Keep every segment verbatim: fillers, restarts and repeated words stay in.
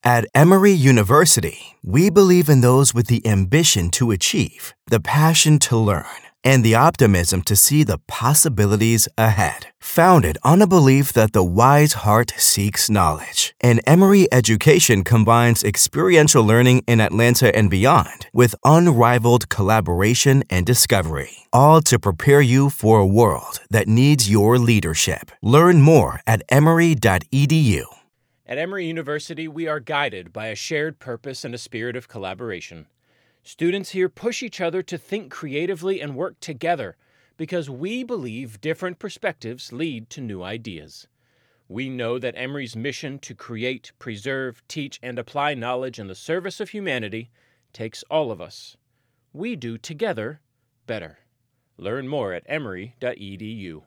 At Emory University, we believe in those with the ambition to achieve, the passion to learn, and the optimism to see the possibilities ahead. Founded on a belief that the wise heart seeks knowledge, and Emory education combines experiential learning in Atlanta and beyond with unrivaled collaboration and discovery, all to prepare you for a world that needs your leadership. Learn more at emory dot e d u. At Emory University, we are guided by a shared purpose and a spirit of collaboration. Students here push each other to think creatively and work together because we believe different perspectives lead to new ideas. We know that Emory's mission to create, preserve, teach, and apply knowledge in the service of humanity takes all of us. We do together better. Learn more at emory dot e d u.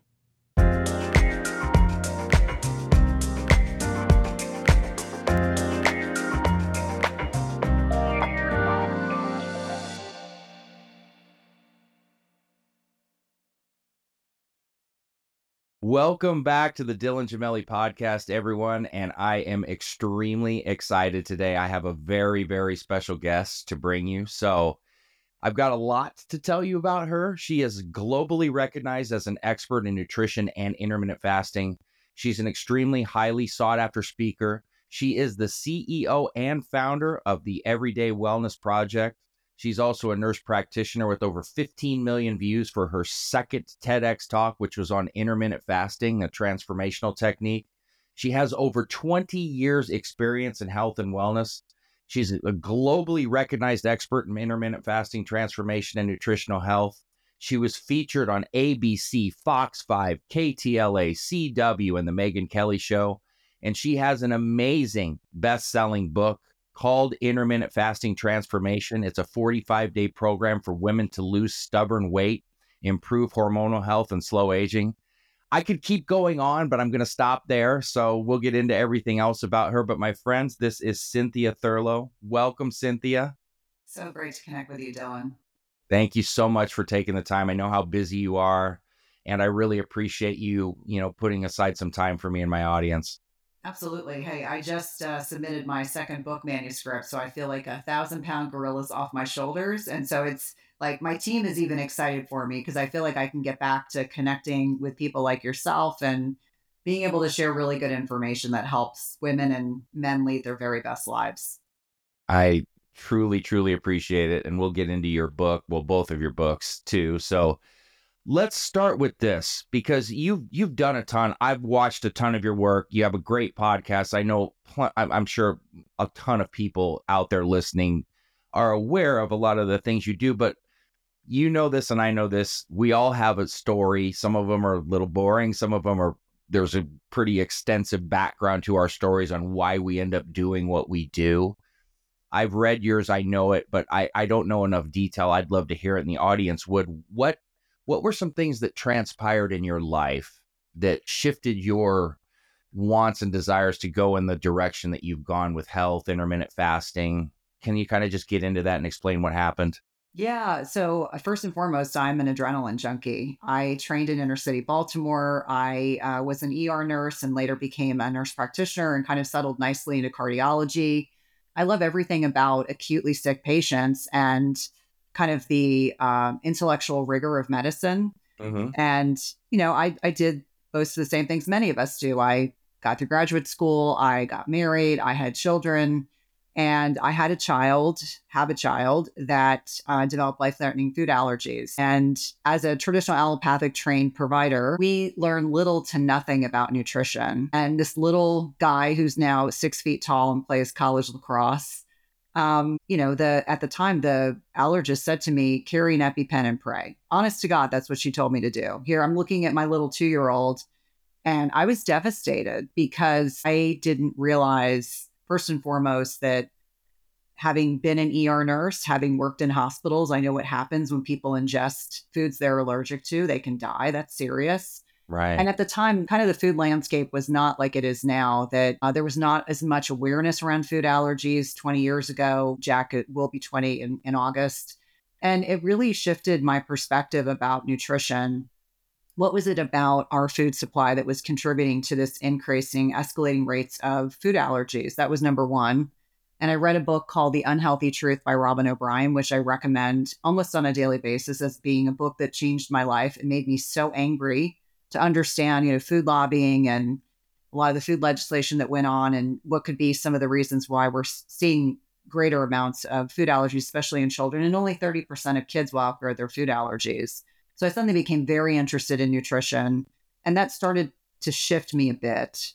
Welcome back to the Dylan Gemelli podcast, everyone, and I am extremely excited today. I have a very, very special guest to bring you. So I've got a lot to tell you about her. She is globally recognized as an expert in nutrition and intermittent fasting. She's an extremely highly sought after speaker. She is the C E O and founder of the Everyday Wellness Project. She's also a nurse practitioner with over fifteen million views for her second TEDx talk, which was on intermittent fasting, a transformational technique. She has over twenty years experience in health and wellness. She's a globally recognized expert in intermittent fasting, transformation, and nutritional health. She was featured on A B C, Fox five, K T L A, C W, and The Megyn Kelly Show. And she has an amazing best-selling book called Intermittent Fasting Transformation. It's a forty-five day program for women to lose stubborn weight, improve hormonal health, and slow aging. I could keep going on, but I'm going to stop there. So we'll get into everything else about her. But my friends, this is Cynthia Thurlow. Welcome, Cynthia. So great to connect with you, Dylan. Thank you so much for taking the time. I know how busy you are, and I really appreciate you, you know, putting aside some time for me and my audience. Absolutely. Hey, I just uh, submitted my second book manuscript, so I feel like a thousand pound gorilla's off my shoulders. And so it's like my team is even excited for me because I feel like I can get back to connecting with people like yourself and being able to share really good information that helps women and men lead their very best lives. I truly, truly appreciate it. And we'll get into your book, well, both of your books too. So let's start with this because you've you've done a ton. I've watched a ton of your work. You have a great podcast. I know, I'm sure a ton of people out there listening are aware of a lot of the things you do, but you know this and I know this. We all have a story. Some of them are a little boring. Some of them are, there's a pretty extensive background to our stories on why we end up doing what we do. I've read yours. I know it, but I, I don't know enough detail. I'd love to hear it in the audience would. What What were some things that transpired in your life that shifted your wants and desires to go in the direction that you've gone with health, intermittent fasting? Can you kind of just get into that and explain what happened? Yeah. So uh, first and foremost, I'm an adrenaline junkie. I trained in inner city Baltimore. I uh, was an E R nurse and later became a nurse practitioner and kind of settled nicely into cardiology. I love everything about acutely sick patients and kind of the um, intellectual rigor of medicine. Mm-hmm. And, you know, I, I did most of the same things many of us do. I got through graduate school. I got married. I had children. And I had a child, have a child that uh, developed life-threatening food allergies. And as a traditional allopathic trained provider, we learn little to nothing about nutrition. And this little guy who's now six feet tall and plays college lacrosse, Um, you know, the at the time, the allergist said to me, carry an EpiPen and pray. Honest to God, that's what she told me to do. Here, I'm looking at my little two-year-old, and I was devastated because I didn't realize, first and foremost, that having been an E R nurse, having worked in hospitals, I know what happens when people ingest foods they're allergic to. They can die. That's serious. Right. And at the time, kind of the food landscape was not like it is now, that uh, there was not as much awareness around food allergies twenty years ago. Jack will be twenty in, in August. And it really shifted my perspective about nutrition. What was it about our food supply that was contributing to this increasing, escalating rates of food allergies? That was number one. And I read a book called The Unhealthy Truth by Robin O'Brien, which I recommend almost on a daily basis as being a book that changed my life. It made me so angry to understand, you know, food lobbying and a lot of the food legislation that went on and what could be some of the reasons why we're seeing greater amounts of food allergies, especially in children. And only thirty percent of kids will outgrow their food allergies. So I suddenly became very interested in nutrition. And that started to shift me a bit.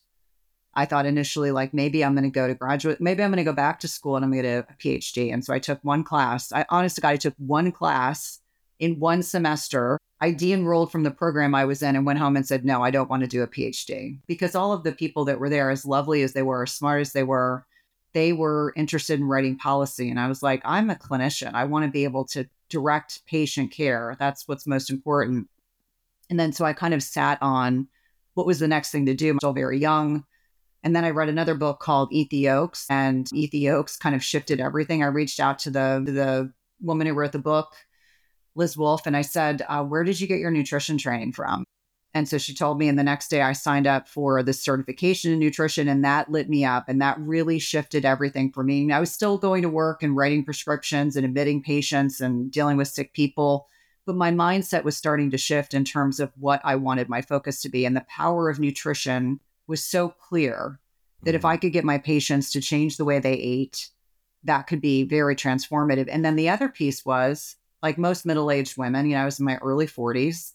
I thought initially, like, maybe I'm going to go to graduate, maybe I'm going to go back to school and I'm going to get a PhD. And so I took one class. I, honest to God, I took one class in one semester. I de-enrolled from the program I was in and went home and said, no, I don't want to do a PhD, because all of the people that were there, as lovely as they were, as smart as they were, they were interested in writing policy. And I was like, I'm a clinician. I want to be able to direct patient care. That's what's most important. And then so I kind of sat on what was the next thing to do. I'm still very young. And then I read another book called Eat the Yolks, and Eat the Yolks kind of shifted everything. I reached out to the, the woman who wrote the book, Liz Wolfe, and I said, uh, where did you get your nutrition training from? And so she told me, and the next day I signed up for the certification in nutrition, and that lit me up. And that really shifted everything for me. And I was still going to work and writing prescriptions and admitting patients and dealing with sick people. But my mindset was starting to shift in terms of what I wanted my focus to be. And the power of nutrition was so clear that if I could get my patients to change the way they ate, that could be very transformative. And then the other piece was, like most middle-aged women, you know, I was in my early forties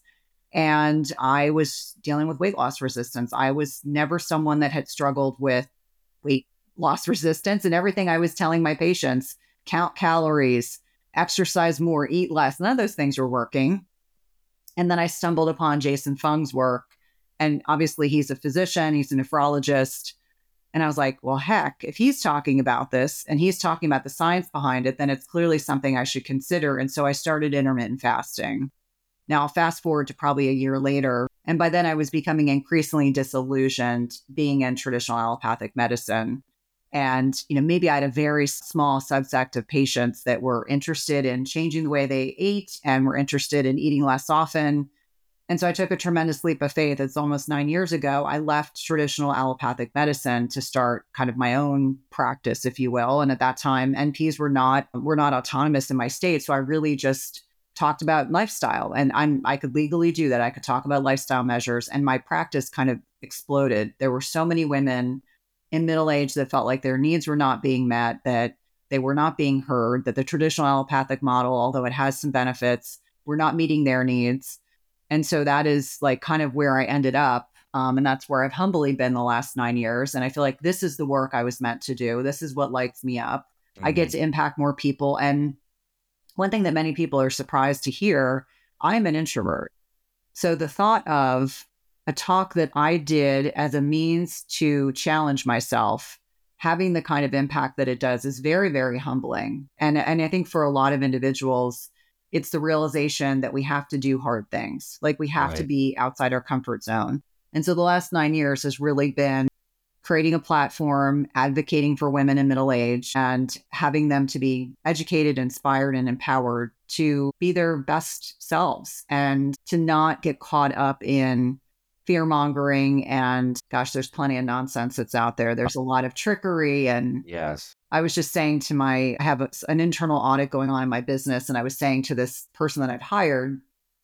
and I was dealing with weight loss resistance. I was never someone that had struggled with weight loss resistance, and everything I was telling my patients, count calories, exercise more, eat less, none of those things were working. And then I stumbled upon Jason Fung's work. And obviously he's a physician, he's a nephrologist. And I was like, well, heck, if he's talking about this and he's talking about the science behind it, then it's clearly something I should consider. And so I started intermittent fasting. Now I'll fast forward to probably a year later. And by then I was becoming increasingly disillusioned being in traditional allopathic medicine. And, you know, maybe I had a very small subset of patients that were interested in changing the way they ate and were interested in eating less often. And so I took a tremendous leap of faith. It's almost nine years ago. I left traditional allopathic medicine to start kind of my own practice, if you will. And at that time, N Ps were not were not autonomous in my state. So I really just talked about lifestyle, and I'm I could legally do that. I could talk about lifestyle measures, and my practice kind of exploded. There were so many women in middle age that felt like their needs were not being met, that they were not being heard, that the traditional allopathic model, although it has some benefits, were not meeting their needs. And so that is like kind of where I ended up. Um, and that's where I've humbly been the last nine years. And I feel like this is the work I was meant to do. This is what lights me up. Mm-hmm. I get to impact more people. And one thing that many people are surprised to hear, I'm an introvert. So the thought of a talk that I did as a means to challenge myself, having the kind of impact that it does is very, very humbling. And, and I think for a lot of individuals, it's the realization that we have to do hard things. Like we have right. to be outside our comfort zone. And so the last nine years has really been creating a platform, advocating for women in middle age, and having them to be educated, inspired, and empowered to be their best selves and to not get caught up in fear mongering. And gosh, there's plenty of nonsense that's out there. There's a lot of trickery. And yes. I was just saying to my, I have a, an internal audit going on in my business. And I was saying to this person that I've hired,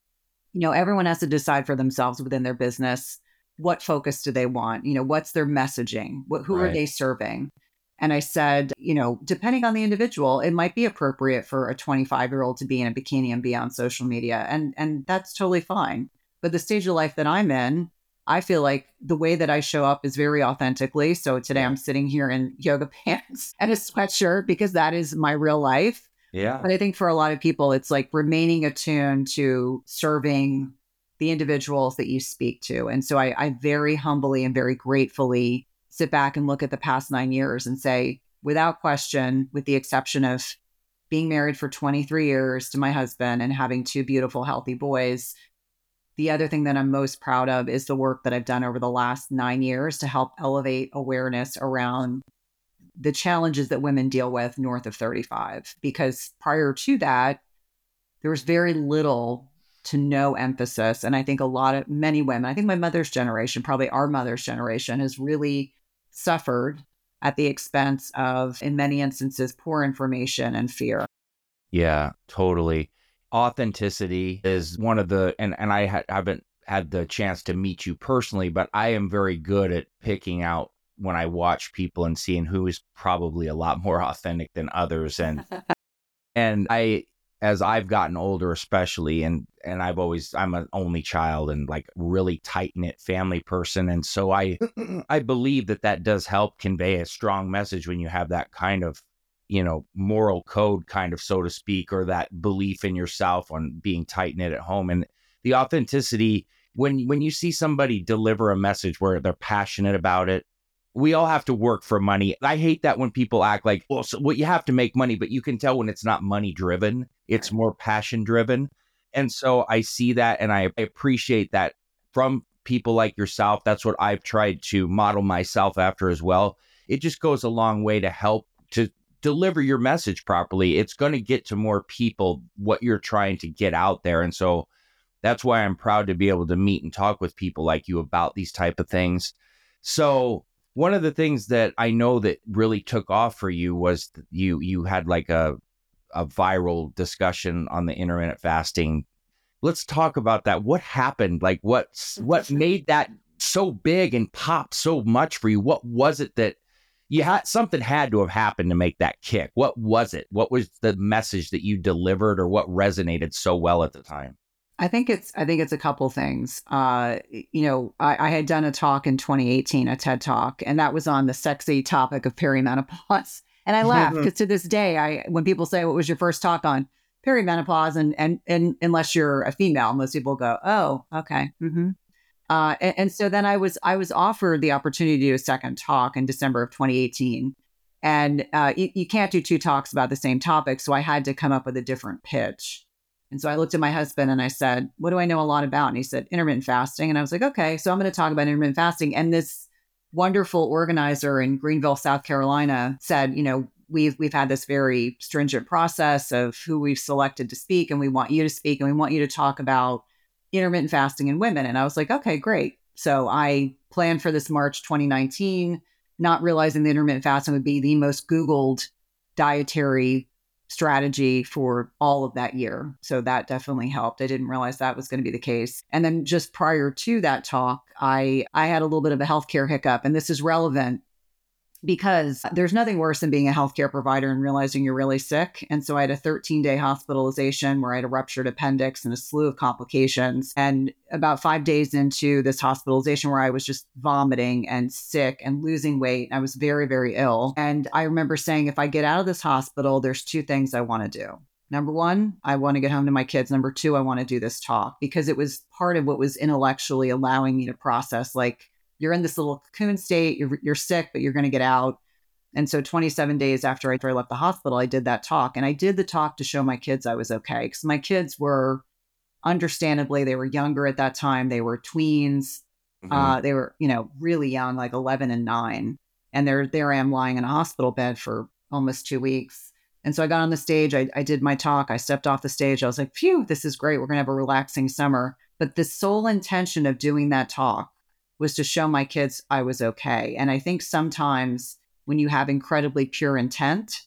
you know, everyone has to decide for themselves within their business, what focus do they want? You know, what's their messaging? What, who right. are they serving? And I said, you know, depending on the individual, it might be appropriate for a twenty-five year old to be in a bikini and be on social media. And, and that's totally fine. But the stage of life that I'm in, I feel like the way that I show up is very authentically. So today I'm sitting here in yoga pants and a sweatshirt because that is my real life. Yeah. But I think for a lot of people, it's like remaining attuned to serving the individuals that you speak to. And so I, I very humbly and very gratefully sit back and look at the past nine years and say, without question, with the exception of being married for twenty-three years to my husband and having two beautiful, healthy boys, the other thing that I'm most proud of is the work that I've done over the last nine years to help elevate awareness around the challenges that women deal with north of thirty-five. Because prior to that, there was very little to no emphasis. And I think a lot of many women, I think my mother's generation, probably our mother's generation, has really suffered at the expense of, in many instances, poor information and fear. Yeah, totally. Authenticity is one of the, and, and I ha- haven't had the chance to meet you personally, but I am very good at picking out when I watch people and seeing who is probably a lot more authentic than others. And, and I, as I've gotten older, especially, and, and I've always, I'm an only child and like really tight knit family person. And so I, I believe that that does help convey a strong message when you have that kind of, you know, moral code kind of, so to speak, or that belief in yourself on being tight knit at home. And the authenticity, when, when you see somebody deliver a message where they're passionate about it, we all have to work for money. I hate that when people act like, well, so, well, you have to make money, but you can tell when it's not money driven, it's more passion driven. And so I see that and I appreciate that from people like yourself. That's what I've tried to model myself after as well. It just goes a long way to help to deliver your message properly. It's going to get to more people what you're trying to get out there. And so that's why I'm proud to be able to meet and talk with people like you about these type of things. So one of the things that I know that really took off for you was you you had like a a viral discussion on the intermittent fasting. Let's talk about that. What happened? Like what what made that so big and pop so much for you? What was it that you had? Something had to have happened to make that kick. What was it? What was the message that you delivered, or what resonated so well at the time? I think it's I think it's a couple things. Uh, you know, I, I had done a talk in twenty eighteen, a TED Talk, and that was on the sexy topic of perimenopause. And I laugh because to this day, I when people say, "What was your first talk on perimenopause?" and and and unless you're a female, most people go, "Oh, okay." Mm-hmm. Uh, and, and so then I was I was offered the opportunity to do a second talk in December of twenty eighteen, and uh, you, you can't do two talks about the same topic, so I had to come up with a different pitch. And so I looked at my husband and I said, "What do I know a lot about?" And he said, "Intermittent fasting." And I was like, "Okay, so I'm going to talk about intermittent fasting." And this wonderful organizer in Greenville, South Carolina said, "You know, we've we've had this very stringent process of who we've selected to speak, and we want you to speak, and we want you to talk about intermittent fasting in women." And I was like, "Okay, great." So I planned for this March twenty nineteen, not realizing that intermittent fasting would be the most Googled dietary strategy for all of that year. So that definitely helped. I didn't realize that was going to be the case. And then just prior to that talk, I I had a little bit of a healthcare hiccup. And this is relevant because there's nothing worse than being a healthcare provider and realizing you're really sick. And so I had a thirteen day hospitalization where I had a ruptured appendix and a slew of complications. And about five days into this hospitalization where I was just vomiting and sick and losing weight, I was very, very ill. And I remember saying, if I get out of this hospital, there's two things I want to do. Number one, I want to get home to my kids. Number two, I want to do this talk, because it was part of what was intellectually allowing me to process, like, you're in this little cocoon state, you're, you're sick, but you're going to get out. And so twenty-seven days after I, after I left the hospital, I did that talk. And I did the talk to show my kids I was okay. Because my kids were, understandably, they were younger at that time. They were tweens. Mm-hmm. Uh, they were, you know, really young, like eleven and nine. And there, there I am lying in a hospital bed for almost two weeks. And so I got on the stage, I, I did my talk, I stepped off the stage. I was like, phew, this is great. We're going to have a relaxing summer. But the sole intention of doing that talk was to show my kids I was okay. And I think sometimes when you have incredibly pure intent,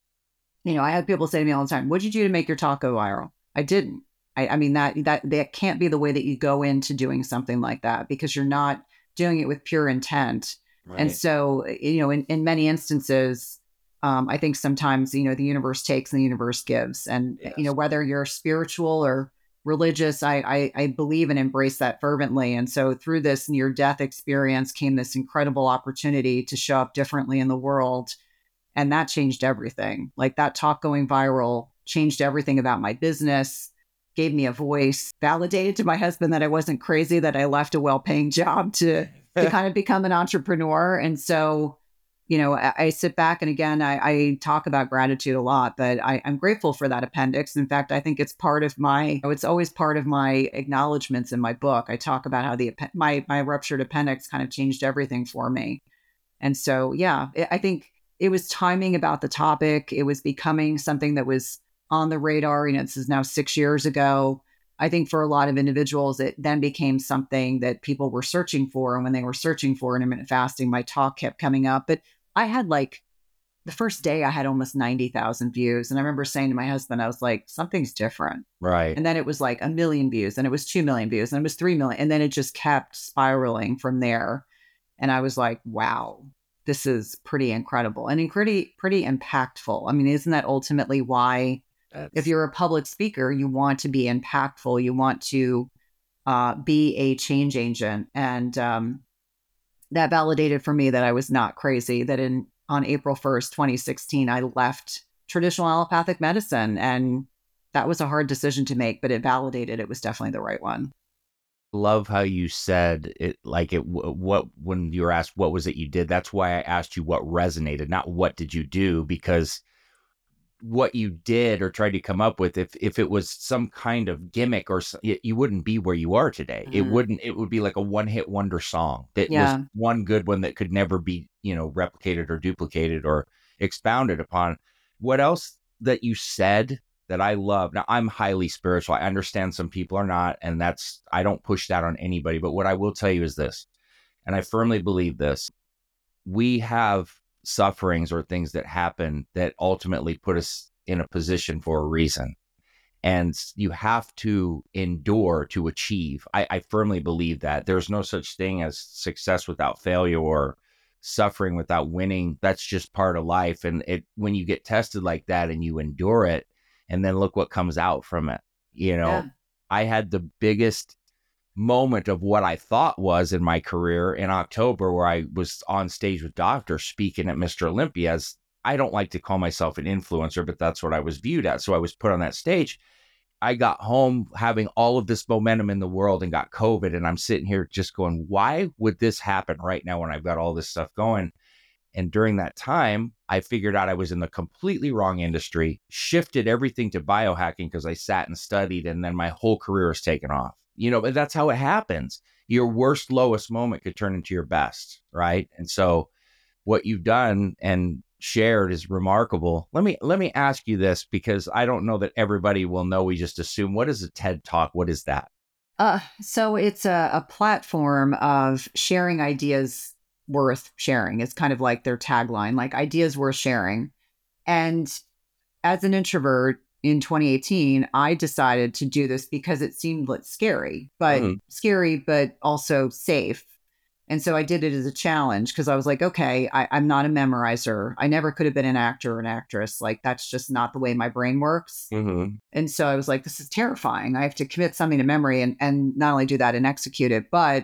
you know, I had people say to me all the time, "What'd you do to make your talk go viral?" I didn't. I, I mean, that, that, that can't be the way that you go into doing something like that, because you're not doing it with pure intent. Right. And so, you know, in, in many instances, um, I think sometimes, you know, the universe takes and the universe gives. And, yes. you know, whether you're spiritual or religious, I, I I believe and embrace that fervently. And so through this near-death experience came this incredible opportunity to show up differently in the world. And that changed everything. Like, that talk going viral changed everything about my business, gave me a voice, validated to my husband that I wasn't crazy, that I left a well-paying job to, to kind of become an entrepreneur. And so, you know, I, I sit back and again, I, I talk about gratitude a lot, but I, I'm grateful for that appendix. In fact, I think it's part of my, it's always part of my acknowledgments in my book. I talk about how the my my ruptured appendix kind of changed everything for me. And so, yeah, I think it was timing about the topic. It was becoming something that was on the radar. You know, this is now six years ago. I think for a lot of individuals, it then became something that people were searching for. And when they were searching for intermittent fasting, my talk kept coming up. But I had like the first day I had almost ninety thousand views. And I remember saying to my husband, I was like, something's different. Right. And then it was like a million views, and it was two million views, and it was three million. And then it just kept spiraling from there. And I was like, wow, this is pretty incredible and pretty, pretty impactful. I mean, isn't that ultimately why, That's... if you're a public speaker, you want to be impactful, you want to uh, be a change agent. And um, that validated for me that I was not crazy, that in on April first, twenty sixteen, I left traditional allopathic medicine. And that was a hard decision to make, but it validated it was definitely the right one. Love how you said it, like it, what, when you were asked, what was it you did? That's why I asked you what resonated, not what did you do, because what you did or tried to come up with, if, if it was some kind of gimmick or you wouldn't be where you are today. Mm. It wouldn't, it would be like a one hit wonder song that yeah. was one good one that could never be, you know, replicated or duplicated or expounded upon. What else that you said that I love? Now, I'm highly spiritual. I understand some people are not, and that's, I don't push that on anybody. But what I will tell you is this, and I firmly believe this: we have sufferings or things that happen that ultimately put us in a position for a reason. And you have to endure to achieve. I, I firmly believe that there's no such thing as success without failure or suffering without winning. That's just part of life. And it, when you get tested like that and you endure it, and then look what comes out from it. You know, yeah. I had the biggest moment of what I thought was in my career in October, where I was on stage with Doctor speaking at Mister Olympia. As I don't like to call myself an influencer, but that's what I was viewed as. So I was put on that stage. I got home having all of this momentum in the world and got COVID. And I'm sitting here just going, why would this happen right now when I've got all this stuff going? And during that time, I figured out I was in the completely wrong industry, shifted everything to biohacking because I sat and studied, and then my whole career has taken off. You know, but that's how it happens. Your worst, lowest moment could turn into your best, right? And so what you've done and shared is remarkable. Let me let me ask you this, because I don't know that everybody will know. We just assume. What is a TED Talk? What is that? Uh, so it's a, a platform of sharing ideas worth sharing. It's kind of like their tagline, like ideas worth sharing. And as an introvert in twenty eighteen, I decided to do this because it seemed like scary, but mm-hmm. scary, but also safe. And so I did it as a challenge because I was like, okay, I, I'm not a memorizer. I never could have been an actor or an actress. Like, that's just not the way my brain works. Mm-hmm. And so I was like, this is terrifying. I have to commit something to memory and, and not only do that and execute it, but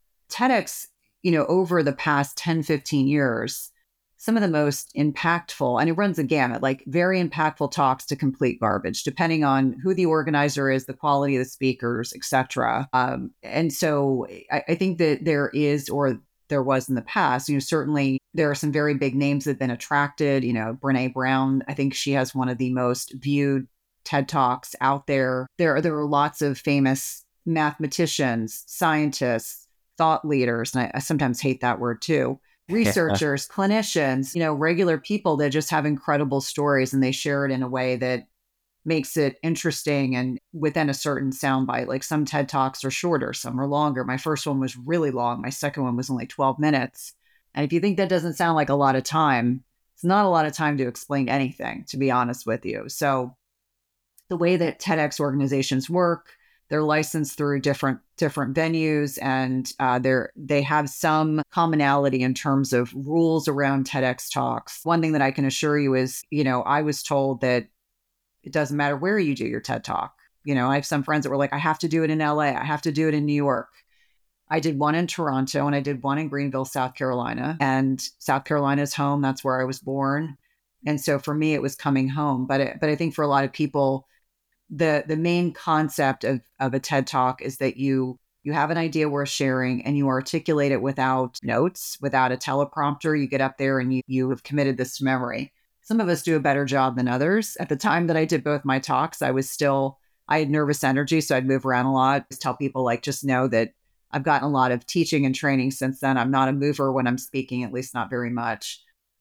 TEDx, you know, over the past ten, fifteen years, some of the most impactful, and it runs a gamut, like very impactful talks to complete garbage, depending on who the organizer is, the quality of the speakers, et cetera. Um, and so I, I think that there is, or there was in the past, you know, certainly there are some very big names that have been attracted. You know, Brene Brown, I think she has one of the most viewed TED Talks out there. There, there are lots of famous mathematicians, scientists, thought leaders, and I, I sometimes hate that word too, researchers, clinicians, you know, regular people that just have incredible stories, and they share it in a way that makes it interesting and within a certain soundbite. Like some TED Talks are shorter, some are longer. My first one was really long. My second one was only twelve minutes. And if you think that doesn't sound like a lot of time, it's not a lot of time to explain anything, to be honest with you. So the way that TEDx organizations work, they're licensed through different different venues, and uh, they're they have some commonality in terms of rules around TEDx talks. One thing that I can assure you is, you know, I was told that it doesn't matter where you do your TED Talk. You know, I have some friends that were like, I have to do it in L A. I have to do it in New York. I did one in Toronto and I did one in Greenville, South Carolina. And South Carolina is home. That's where I was born. And so for me, it was coming home. But it, but I think for a lot of people, the the main concept of, of a TED Talk is that you you have an idea worth sharing and you articulate it without notes, without a teleprompter. You get up there and you you have committed this to memory. Some of us do a better job than others. At the time that I did both my talks, I was still, I had nervous energy, so I'd move around a lot. Just tell people, like, just know that I've gotten a lot of teaching and training since then. I'm not a mover when I'm speaking, at least not very much.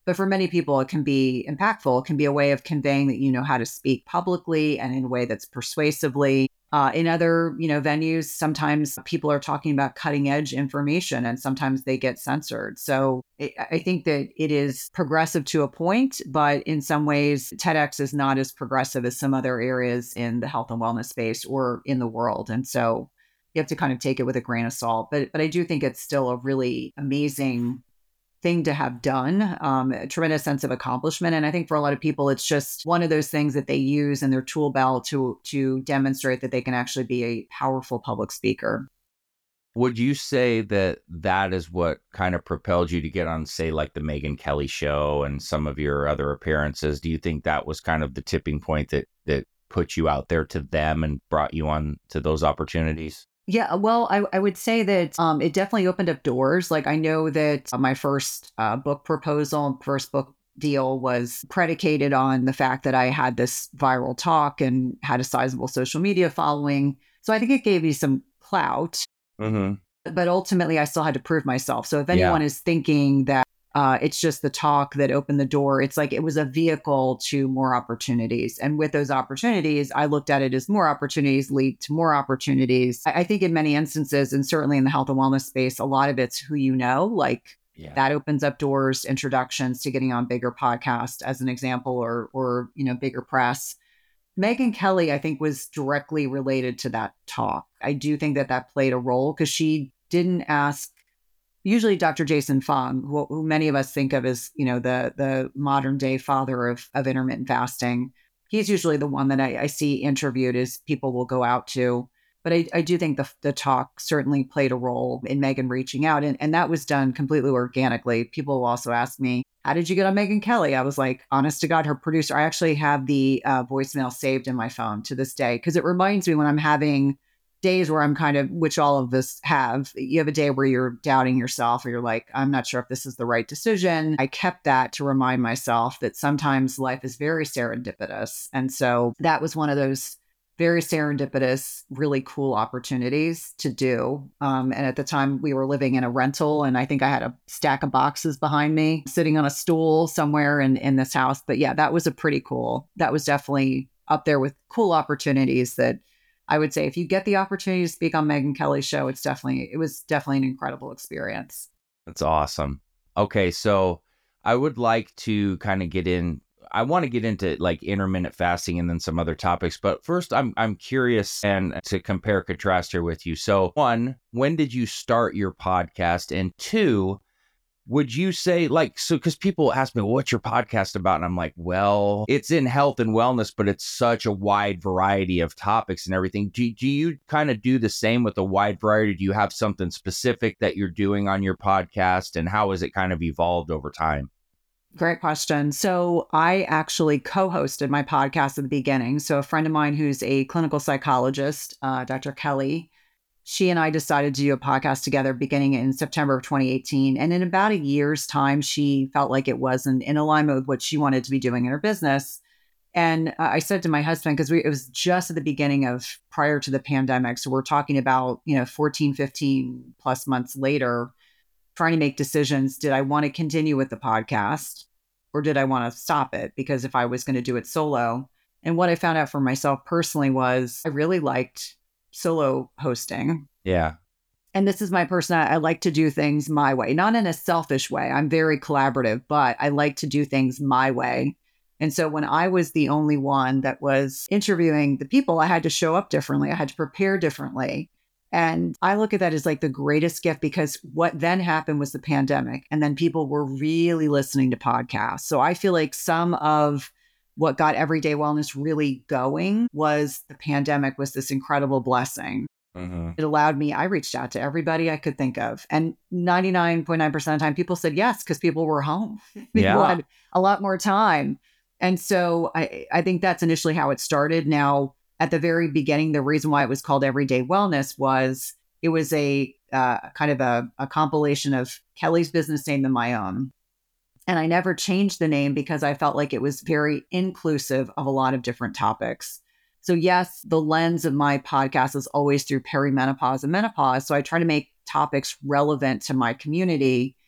But for many people, it can be impactful. It can be a way of conveying that you know how to speak publicly and in a way that's persuasively. Uh, in other, you know, venues, sometimes people are talking about cutting edge information and sometimes they get censored. So it, I think that it is progressive to a point, but in some ways, TEDx is not as progressive as some other areas in the health and wellness space or in the world. And so you have to kind of take it with a grain of salt. But but I do think it's still a really amazing thing to have done, um, a tremendous sense of accomplishment. And I think for a lot of people, it's just one of those things that they use in their tool belt to to demonstrate that they can actually be a powerful public speaker. Would you say that that is what kind of propelled you to get on, say, like the Megyn Kelly show and some of your other appearances? Do you think that was kind of the tipping point that that put you out there to them and brought you on to those opportunities? Yeah, well, I, I would say that um, it definitely opened up doors. Like I know that my first uh, book proposal, first book deal was predicated on the fact that I had this viral talk and had a sizable social media following. So I think it gave me some clout, Mm-hmm. but ultimately I still had to prove myself. So if Yeah. anyone is thinking that uh, it's just the talk that opened the door, it's like it was a vehicle to more opportunities. And with those opportunities, I looked at it as more opportunities lead to more opportunities. I, I think in many instances, and certainly in the health and wellness space, a lot of it's who you know, like Yeah. that opens up doors, introductions to getting on bigger podcasts as an example, or, or, you know, bigger press. Megyn Kelly, I think, was directly related to that talk. I do think that that played a role because she didn't ask. Usually Doctor Jason Fung, who, who many of us think of as, you know, the the modern day father of, of intermittent fasting. He's usually the one that I, I see interviewed as people will go out to. But I, I do think the the talk certainly played a role in Megyn reaching out. And, and that was done completely organically. People will also ask me, how did you get on Megyn Kelly? I was like, honest to God, her producer. I actually have the uh, voicemail saved in my phone to this day because it reminds me when I'm having days where I'm kind of, which all of us have, you have a day where you're doubting yourself or you're like, I'm not sure if this is the right decision. I kept that to remind myself that sometimes life is very serendipitous. And so that was one of those very serendipitous, really cool opportunities to do. Um, and at the time we were living in a rental and I think I had a stack of boxes behind me sitting on a stool somewhere in, in this house. But yeah, that was a pretty cool, that was definitely up there with cool opportunities that I would say if you get the opportunity to speak on Megyn Kelly's show, it's definitely, it was definitely an incredible experience. That's awesome. Okay, so I would like to kind of get in, I want to get into like intermittent fasting and then some other topics, but first I'm I'm curious and to compare contrast here with you. So one, when did you start your podcast? And two, would you say like, so because people ask me, well, what's your podcast about? And I'm like, well, it's in health and wellness, but it's such a wide variety of topics and everything. Do, do you kind of do the same with a wide variety? Do you have something specific that you're doing on your podcast? And how has it kind of evolved over time? Great question. So I actually co-hosted my podcast at the beginning. So a friend of mine who's a clinical psychologist, uh, Doctor Kelly, she and I decided to do a podcast together beginning in September of twenty eighteen. And in about a year's time, she felt like it wasn't in alignment with what she wanted to be doing in her business. And uh, I said to my husband, because it was just at the beginning of prior to the pandemic. So we're talking about, you know, fourteen, fifteen plus months later, trying to make decisions. Did I want to continue with the podcast or did I want to stop it? Because if I was going to do it solo, and what I found out for myself personally was I really liked solo hosting. Yeah. And this is my personality. I like to do things my way, not in a selfish way. I'm very collaborative, but I like to do things my way. And so when I was the only one that was interviewing the people, I had to show up differently. I had to prepare differently. And I look at that as like the greatest gift because what then happened was the pandemic. And then people were really listening to podcasts. So I feel like some of what got Everyday Wellness really going was the pandemic was this incredible blessing. Mm-hmm. It allowed me, I reached out to everybody I could think of. And ninety-nine point nine percent of the time, people said yes, because people were home. People Yeah. had a lot more time. And so I, I think that's initially how it started. Now, at the very beginning, the reason why it was called Everyday Wellness was it was a uh, kind of a, a compilation of Kelly's business name and my own. And I never changed the name because I felt like it was very inclusive of a lot of different topics. So yes, the lens of my podcast is always through perimenopause and menopause. So I try to make topics relevant to my community.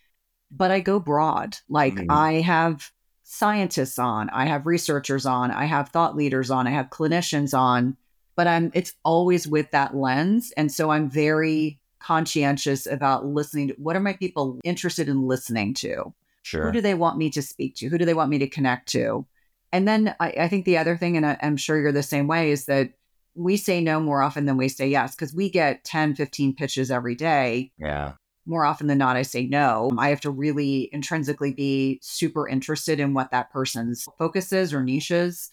but I go broad. Like Mhm. I have scientists on, I have researchers on, I have thought leaders on, I have clinicians on, but I'm it's always with that lens. And so I'm very conscientious about listening to what are my people interested in listening to? Who Sure. do they want me to speak to? Who do they want me to connect to? And then I, I think the other thing, and I, I'm sure you're the same way, is that we say no more often than we say yes, because we get ten, fifteen pitches every day. Yeah. More often than not, I say no. I have to really intrinsically be super interested in what that person's focus is or niche is.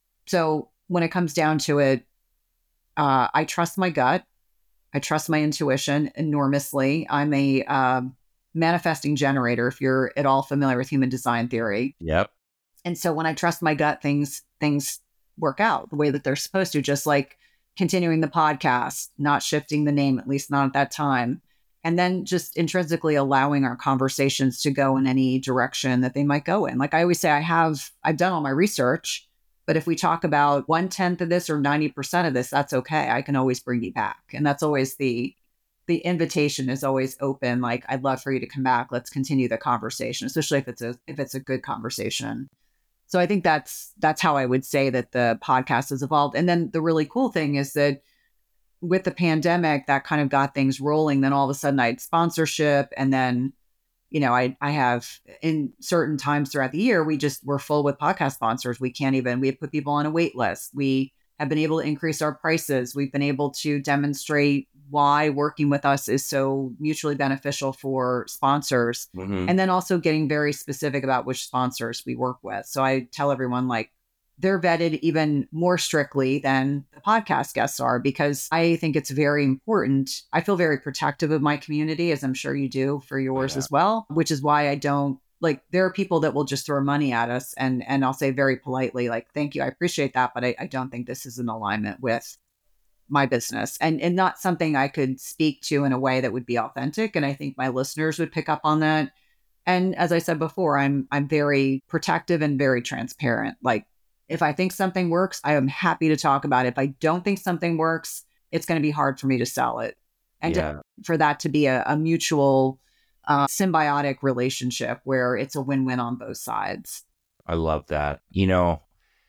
So when it comes down to it, uh, I trust my gut. I trust my intuition enormously. I'm a um, manifesting generator, if you're at all familiar with human design theory. Yep. And so when I trust my gut, things things work out the way that they're supposed to, just like continuing the podcast, not shifting the name, at least not at that time. And then just intrinsically allowing our conversations to go in any direction that they might go in. Like I always say, I have, I've done all my research, but if we talk about one tenth of this or ninety percent of this, that's okay. I can always bring you back. And that's always the, the invitation is always open. Like, I'd love for you to come back. Let's continue the conversation, especially if it's a, if it's a good conversation. So I think that's, that's how I would say that the podcast has evolved. And then the really cool thing is that with the pandemic, that kind of got things rolling. Then all of a sudden I had sponsorship. And then, you know, I, I have in certain times throughout the year, we just were full with podcast sponsors. We can't even, we have put people on a wait list. We have been able to increase our prices. We've been able to demonstrate why working with us is so mutually beneficial for sponsors. Mhm. And then also getting very specific about which sponsors we work with. So I tell everyone, like, they're vetted even more strictly than the podcast guests are, because I think it's very important. I feel very protective of my community, as I'm sure you do for yours Yeah. as well, which is why I don't, like, there are people that will just throw money at us, and and I'll say very politely, like, thank you, I appreciate that, but I, I don't think this is in alignment with my business, and and not something I could speak to in a way that would be authentic. And I think my listeners would pick up on that. And as I said before, I'm I'm very protective and very transparent. Like, if I think something works, I am happy to talk about it. If I don't think something works, it's going to be hard for me to sell it. And Yeah. to, for that to be a, a mutual uh, symbiotic relationship where it's a win-win on both sides. I love that. You know,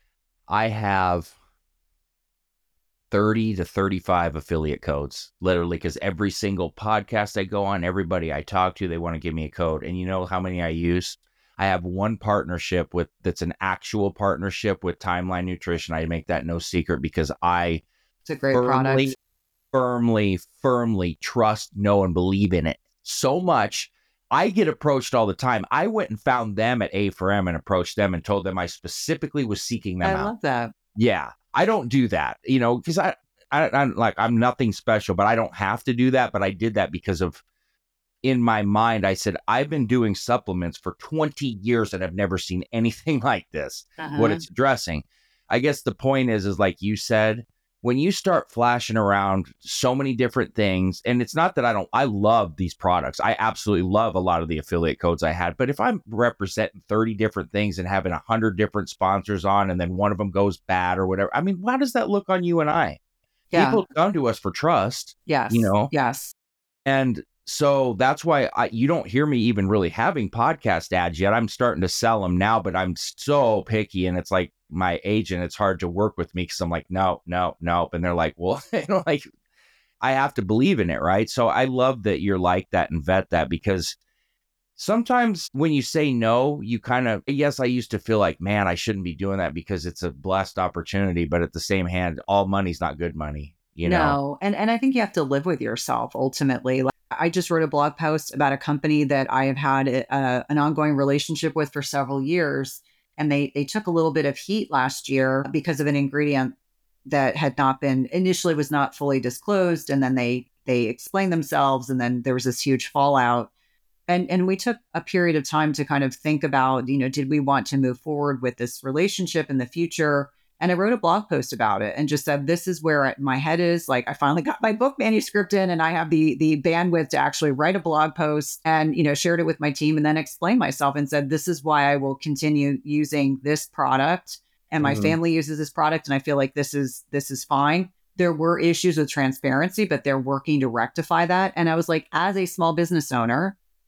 I have thirty to thirty-five affiliate codes, literally, because every single podcast I go on, everybody I talk to, they want to give me a code. And you know how many I use? I have one partnership with that's an actual partnership with Timeline Nutrition. I make that no secret because I It's a great firmly, product. firmly, firmly trust, know, and believe in it so much. I get approached all the time. I went and found them at A four M and approached them and told them I specifically was seeking them I out. love that. Yeah, I don't do that, you know, because I, I, I'm like, I'm nothing special, but I don't have to do that. But I did that because of, in my mind, I said, I've been doing supplements for twenty years and I've never seen anything like this, Uh-huh. what it's addressing. I guess the point is, is like you said, when you start flashing around so many different things, and it's not that I don't, I love these products. I absolutely love a lot of the affiliate codes I had. But if I'm representing thirty different things and having one hundred different sponsors on, and then one of them goes bad or whatever, I mean, how does that look on you and I? Yeah. People come to us for trust, Yes. you know? Yes. And so that's why I, you don't hear me even really having podcast ads yet. I'm starting to sell them now, but I'm so picky. And it's like my agent, it's hard to work with me because I'm like, no, no, no. And they're like, well, you know, like I have to believe in it. Right. So I love that you're like that and vet that, because sometimes when you say no, you kind of, yes, I used to feel like, man, I shouldn't be doing that because it's a blessed opportunity. But at the same hand, all money's not good money, you know? No. And, and I think you have to live with yourself ultimately. Like, I just wrote a blog post about a company that I have had a, an ongoing relationship with for several years. And they, they took a little bit of heat last year because of an ingredient that had not been, initially was not fully disclosed. And then they, they explained themselves. And then there was this huge fallout. And, and we took a period of time to kind of think about, you know, did we want to move forward with this relationship in the future? And I wrote a blog post about it and just said, this is where my head is. Like, I finally got my book manuscript in and I have the the bandwidth to actually write a blog post, and, you know, shared it with my team and then explained myself and said, this is why I will continue using this product. And my Mhm. family uses this product. And I feel like this is, this is fine. There were issues with transparency, but they're working to rectify that. And I was like, as a small business owner,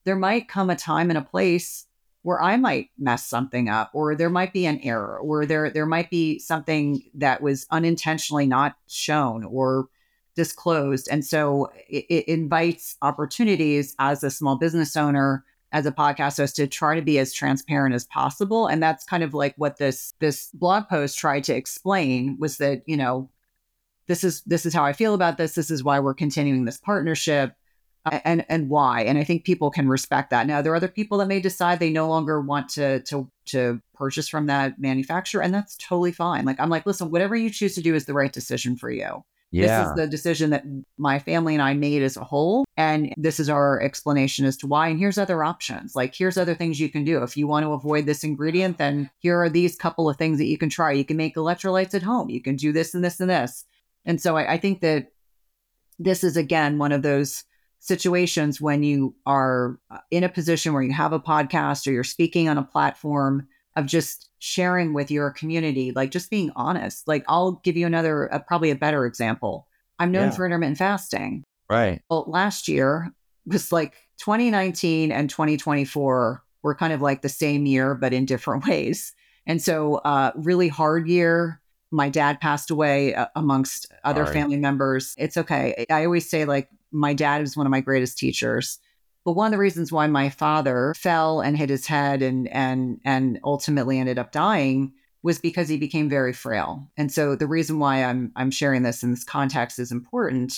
there might come a time and a place where I might mess something up, or there might be an error, or there there might be something that was unintentionally not shown or disclosed. And so it, it invites opportunities as a small business owner, as a podcast host, to try to be as transparent as possible. And that's kind of like what this this blog post tried to explain, was that, you know, this is this is how I feel about this. This is why we're continuing this partnership. And and why. And I think people can respect that. Now, there are other people that may decide they no longer want to to to purchase from that manufacturer, and that's totally fine. Like, I'm like, listen, whatever you choose to do is the right decision for you. Yeah. This is the decision that my family and I made as a whole. And this is our explanation as to why. And here's other options. Like, here's other things you can do. If you want to avoid this ingredient, then here are these couple of things that you can try. You can make electrolytes at home. You can do this and this and this. And so I, I think that this is, again, one of those situations when you are in a position where you have a podcast or you're speaking on a platform of just sharing with your community, like just being honest. Like, I'll give you another, uh, probably a better example. I'm known Yeah. for intermittent fasting. Right. Well, last year was like twenty nineteen and twenty twenty-four were kind of like the same year, but in different ways. And so uh, really hard year. My dad passed away uh, amongst other Sorry. family members. It's okay. I always say, like, my dad was one of my greatest teachers. But one of the reasons why my father fell and hit his head and and and ultimately ended up dying was because he became very frail. And so the reason why I'm I'm sharing this in this context is important.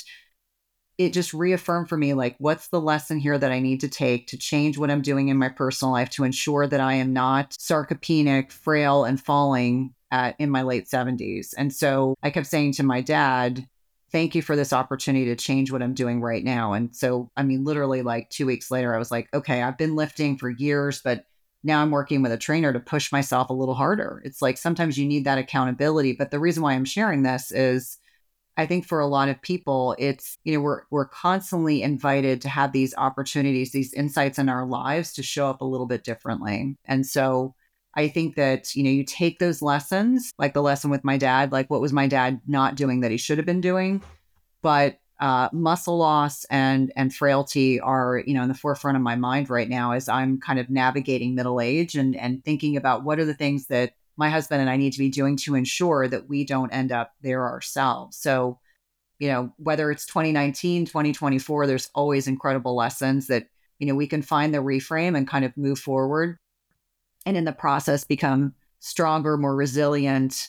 It just reaffirmed for me, like, what's the lesson here that I need to take to change what I'm doing in my personal life to ensure that I am not sarcopenic, frail, and falling at, in my late seventies. And so I kept saying to my dad, thank you for this opportunity to change what I'm doing right now. And so, I mean, literally like two weeks later, I was like, okay, I've been lifting for years, but now I'm working with a trainer to push myself a little harder. It's like sometimes you need that accountability. But the reason why I'm sharing this is I think for a lot of people, it's, you know, we're we're constantly invited to have these opportunities, these insights in our lives to show up a little bit differently. And so I think that, you know, you take those lessons, like the lesson with my dad, like what was my dad not doing that he should have been doing? But uh, muscle loss and and frailty are, you know, in the forefront of my mind right now as I'm kind of navigating middle age and and thinking about what are the things that my husband and I need to be doing to ensure that we don't end up there ourselves. So, you know, whether it's twenty nineteen, twenty twenty-four, there's always incredible lessons that, you know, we can find the reframe and kind of move forward. And in the process, become stronger, more resilient,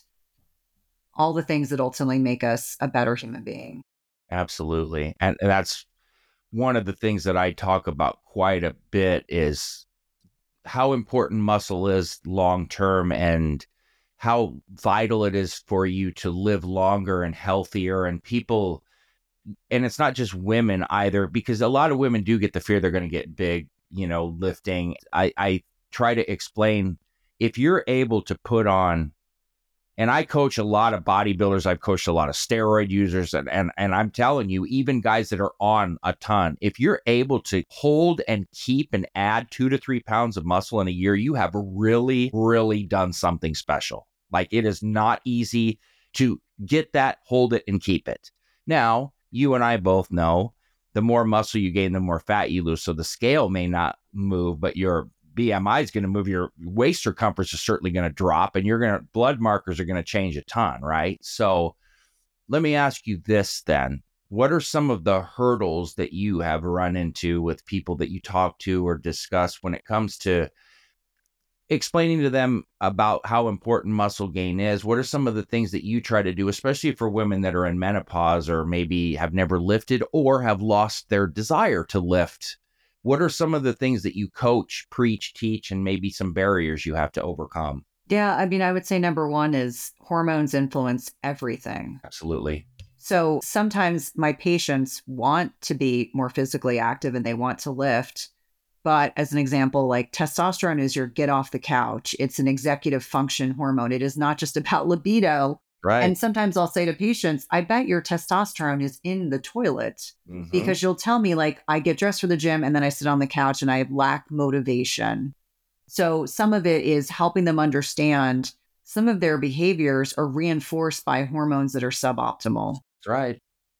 all the things that ultimately make us a better human being. Absolutely. And that's one of the things that I talk about quite a bit is how important muscle is long term and how vital it is for you to live longer and healthier. And people, and it's not just women either, because a lot of women do get the fear they're going to get big, you know, lifting. I, I try to explain, if you're able to put on, and I coach a lot of bodybuilders, I've coached a lot of steroid users, and, and, and I'm telling you, even guys that are on a ton, if you're able to hold and keep and add two to three pounds of muscle in a year, you have really, really done something special. Like, it is not easy to get that, hold it, and keep it. Now, you and I both know the more muscle you gain, the more fat you lose. So the scale may not move, but your B M I is going to move. Your waist circumference is certainly going to drop, and you're going to, blood markers are going to change a ton, right? So let me ask you this then. What are some of the hurdles that you have run into with people that you talk to or discuss when it comes to explaining to them about how important muscle gain is? What are some of the things that you try to do, especially for women that are in menopause or maybe have never lifted or have lost their desire to lift? What are some of the things that you coach, preach, teach, and maybe some barriers you have to overcome? Yeah, I mean, I would say number one is hormones influence everything. Absolutely. So sometimes my patients want to be more physically active and they want to lift. But as an example, like testosterone is your get off the couch. It's an executive function hormone. It is not just about libido. Right. And sometimes I'll say to patients, I bet your testosterone is in the toilet Mhm. because you'll tell me, like, I get dressed for the gym and then I sit on the couch and I lack motivation. So some of it is helping them understand some of their behaviors are reinforced by hormones that are suboptimal. That's right.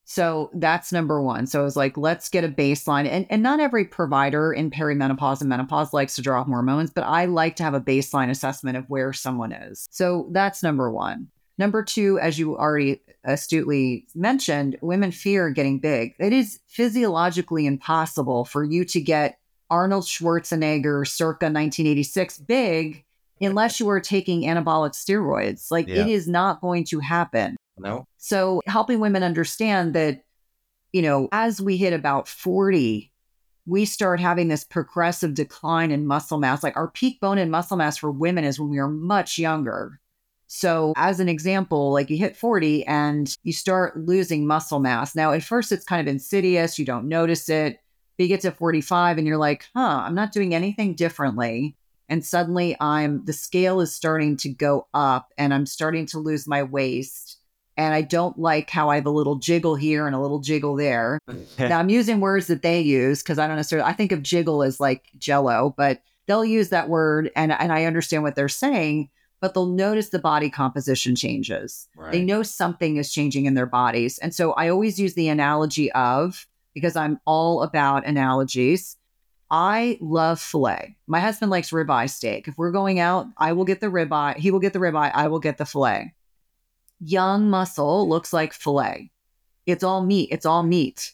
So that's number one. So I was like, let's get a baseline. And, and not every provider in perimenopause and menopause likes to draw hormones, but I like to have a baseline assessment of where someone is. So that's number one. Number two, as you already astutely mentioned, women fear getting big. It is physiologically impossible for you to get Arnold Schwarzenegger circa nineteen eighty-six big unless you are taking anabolic steroids. Like Yeah. it is not going to happen. No. So helping women understand that, you know, as we hit about forty, we start having this progressive decline in muscle mass. Like our peak bone and muscle mass for women is when we are much younger. So as an example, like you hit forty and you start losing muscle mass. Now, at first it's kind of insidious. You don't notice it. But you get to forty-five and you're like, huh, I'm not doing anything differently. And suddenly I'm, the scale is starting to go up and I'm starting to lose my waist. And I don't like how I have a little jiggle here and a little jiggle there. Now I'm using words that they use because I don't necessarily, I think of jiggle as like jello, but they'll use that word and, and I understand what they're saying, but they'll notice the body composition changes. Right. They know something is changing in their bodies. And so I always use the analogy of, because I'm all about analogies, I love filet. My husband likes ribeye steak. If we're going out, I will get the ribeye. He will get the ribeye. I will get the filet. Young muscle looks like filet. It's all meat. It's all meat.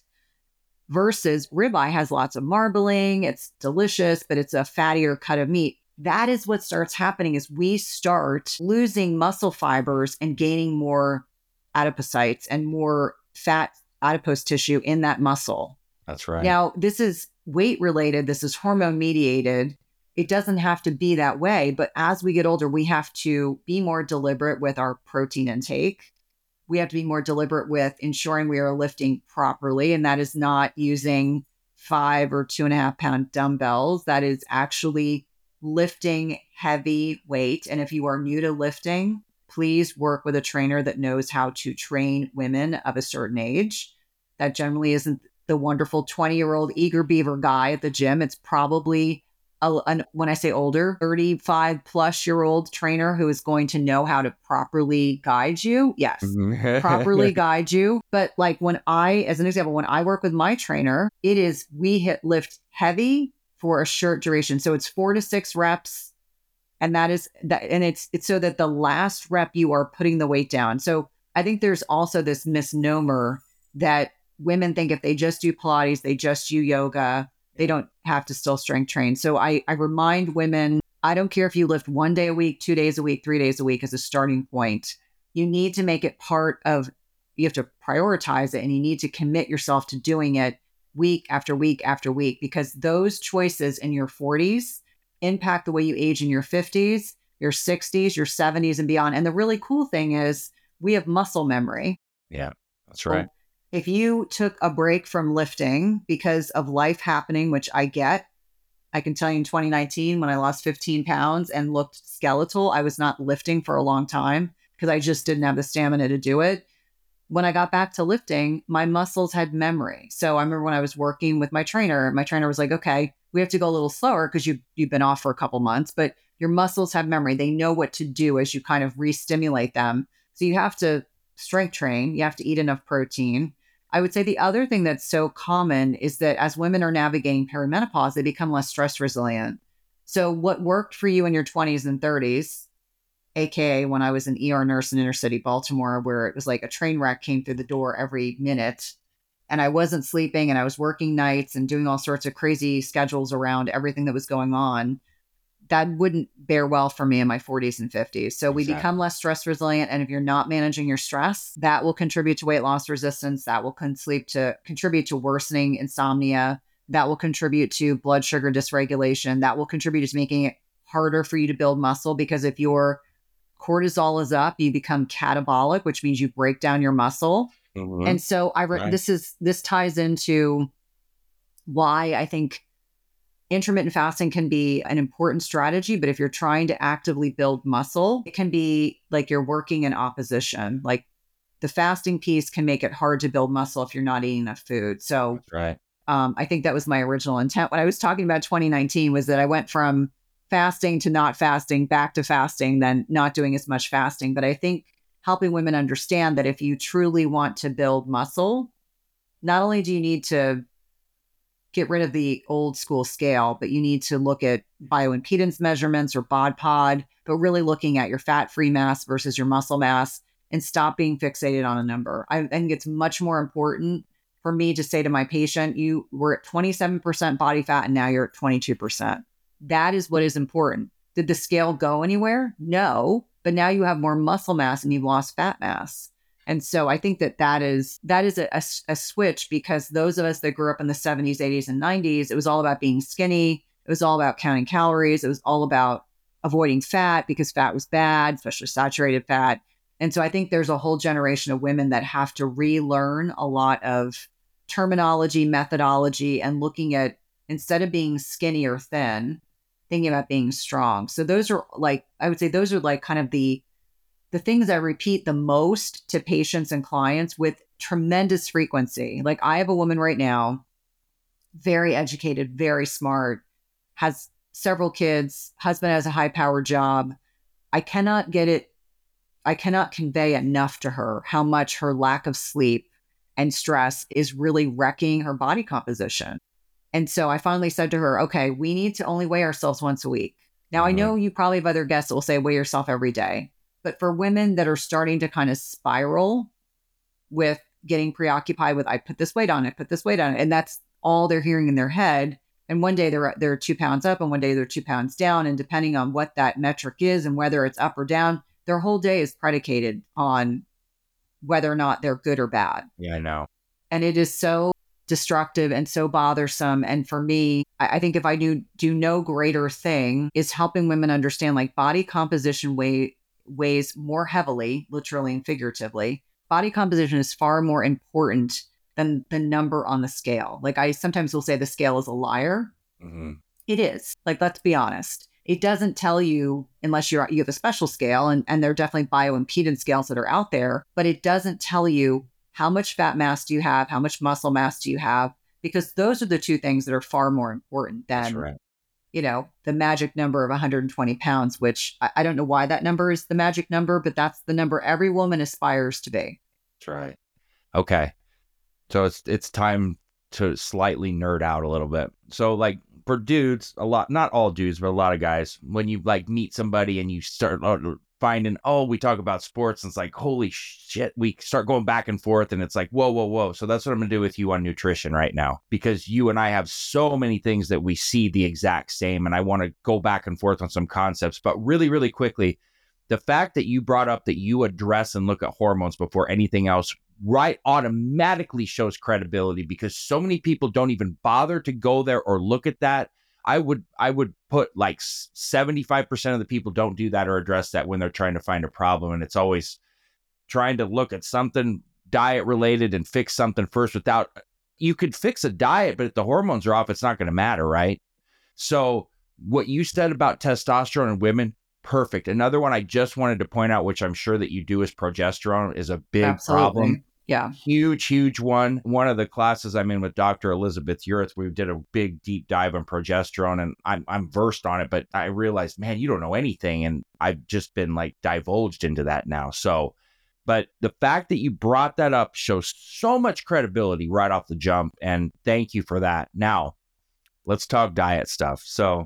Versus ribeye has lots of marbling. It's delicious, but it's a fattier cut of meat. That is what starts happening is we start losing muscle fibers and gaining more adipocytes and more fat adipose tissue in that muscle. That's right. Now, this is weight related. This is hormone mediated. It doesn't have to be that way. But as we get older, we have to be more deliberate with our protein intake. We have to be more deliberate with ensuring we are lifting properly. And that is not using five or two and a half pound dumbbells. That is actually lifting heavy weight. And if you are new to lifting, please work with a trainer that knows how to train women of a certain age. That generally isn't the wonderful twenty year old eager beaver guy at the gym. It's probably A, an, when I say older, thirty-five plus year old trainer who is going to know how to properly guide you. Yes, properly guide you. But like when I, as an example, when I work with my trainer, it is, we hit lift heavy for a short duration. So it's four to six reps. And that is that. And it's, it's so that the last rep you are putting the weight down. So I think there's also this misnomer that women think if they just do Pilates, they just do yoga, they don't have to still strength train. So I, I remind women, I don't care if you lift one day a week, two days a week, three days a week as a starting point. You need to make it part of, you have to prioritize it and you need to commit yourself to doing it week after week after week, because those choices in your forties impact the way you age in your fifties, your sixties, your seventies and beyond. And the really cool thing is we have muscle memory. Yeah, that's right. If you took a break from lifting because of life happening, which I get, I can tell you in twenty nineteen, when I lost fifteen pounds and looked skeletal, I was not lifting for a long time because I just didn't have the stamina to do it. When I got back to lifting, my muscles had memory. So I remember when I was working with my trainer, my trainer was like, okay, we have to go a little slower because you, you've been off for a couple months, but your muscles have memory. They know what to do as you kind of re-stimulate them. So you have to strength train. You have to eat enough protein. I would say the other thing that's so common is that as women are navigating perimenopause, they become less stress resilient. So what worked for you in your twenties and thirties, A K A when I was an E R nurse in inner city Baltimore, where it was like a train wreck came through the door every minute and I wasn't sleeping and I was working nights and doing all sorts of crazy schedules around everything that was going on, that wouldn't bear well for me in my forties and fifties. So we Exactly. become less stress resilient. And if you're not managing your stress, that will contribute to weight loss resistance. That will con- sleep to contribute to worsening insomnia. That will contribute to blood sugar dysregulation. That will contribute to making it harder for you to build muscle, because if your cortisol is up, you become catabolic, which means you break down your muscle. Mhm. And so I re- Right. this is this ties into why I think intermittent fasting can be an important strategy, but if you're trying to actively build muscle, it can be like you're working in opposition. Like the fasting piece can make it hard to build muscle if you're not eating enough food. So That's right. um, I think that was my original intent when I was talking about twenty nineteen, was that I went from fasting to not fasting, back to fasting, then not doing as much fasting. But I think helping women understand that if you truly want to build muscle, not only do you need to get rid of the old school scale, but you need to look at bioimpedance measurements or bod pod, but really looking at your fat-free mass versus your muscle mass and stop being fixated on a number. I think it's much more important for me to say to my patient, you were at twenty-seven percent body fat and now you're at twenty-two percent. That is what is important. Did the scale go anywhere? No, but now you have more muscle mass and you've lost fat mass. And so I think that that is, that is a, a, a switch, because those of us that grew up in the seventies, eighties, and nineties, it was all about being skinny. It was all about counting calories. It was all about avoiding fat because fat was bad, especially saturated fat. And so I think there's a whole generation of women that have to relearn a lot of terminology, methodology, and looking at, instead of being skinny or thin, thinking about being strong. So those are like, I would say those are like kind of the the things I repeat the most to patients and clients with tremendous frequency. Like I have a woman right now, very educated, very smart, has several kids, husband has a high powered job. I cannot get it. I cannot convey enough to her how much her lack of sleep and stress is really wrecking her body composition. And so I finally said to her, okay, we need to only weigh ourselves once a week. Now, mm-hmm. I know you probably have other guests that will say weigh yourself every day. But for women that are starting to kind of spiral with getting preoccupied with, I put this weight on it, put this weight on it, and that's all they're hearing in their head. And one day they're they're two pounds up and one day they're two pounds down. And depending on what that metric is and whether it's up or down, their whole day is predicated on whether or not they're good or bad. Yeah, I know. And it is so destructive and so bothersome. And for me, I, I think if I do, do no greater thing is helping women understand like body composition weight weighs more heavily, literally and figuratively. Body composition is far more important than the number on the scale. Like I sometimes will say the scale is a liar. Mm-hmm. It is. Like, let's be honest. It doesn't tell you, unless you're you have a special scale, and, and there are definitely bioimpedance scales that are out there, but it doesn't tell you how much fat mass do you have, how much muscle mass do you have, because those are the two things that are far more important than That's right. you know, the magic number of one hundred twenty pounds, which I, I don't know why that number is the magic number, but that's the number every woman aspires to be. That's right. Okay. So it's it's time to slightly nerd out a little bit. So like for dudes, a lot, not all dudes, but a lot of guys, when you like meet somebody and you start finding, oh, we talk about sports, and it's like, holy shit, we start going back and forth, and it's like, whoa, whoa, whoa. So that's what I'm going to do with you on nutrition right now, because you and I have so many things that we see the exact same, and I want to go back and forth on some concepts. But really, really quickly, the fact that you brought up that you address and look at hormones before anything else, right, automatically shows credibility, because so many people don't even bother to go there or look at that. I would I would put like seventy-five percent of the people don't do that or address that when they're trying to find a problem. And it's always trying to look at something diet related and fix something first without, you could fix a diet, but if the hormones are off, it's not going to matter, right? So what you said about testosterone in women, perfect. Another one I just wanted to point out, which I'm sure that you do, is progesterone is a big Absolutely. problem. Yeah. Huge, huge one. One of the classes I'm in with Doctor Elizabeth Urith, we did a big deep dive on progesterone, and I'm I'm versed on it, but I realized, man, you don't know anything. And I've just been like divulged into that now. So, but the fact that you brought that up shows so much credibility right off the jump. And thank you for that. Now, let's talk diet stuff. So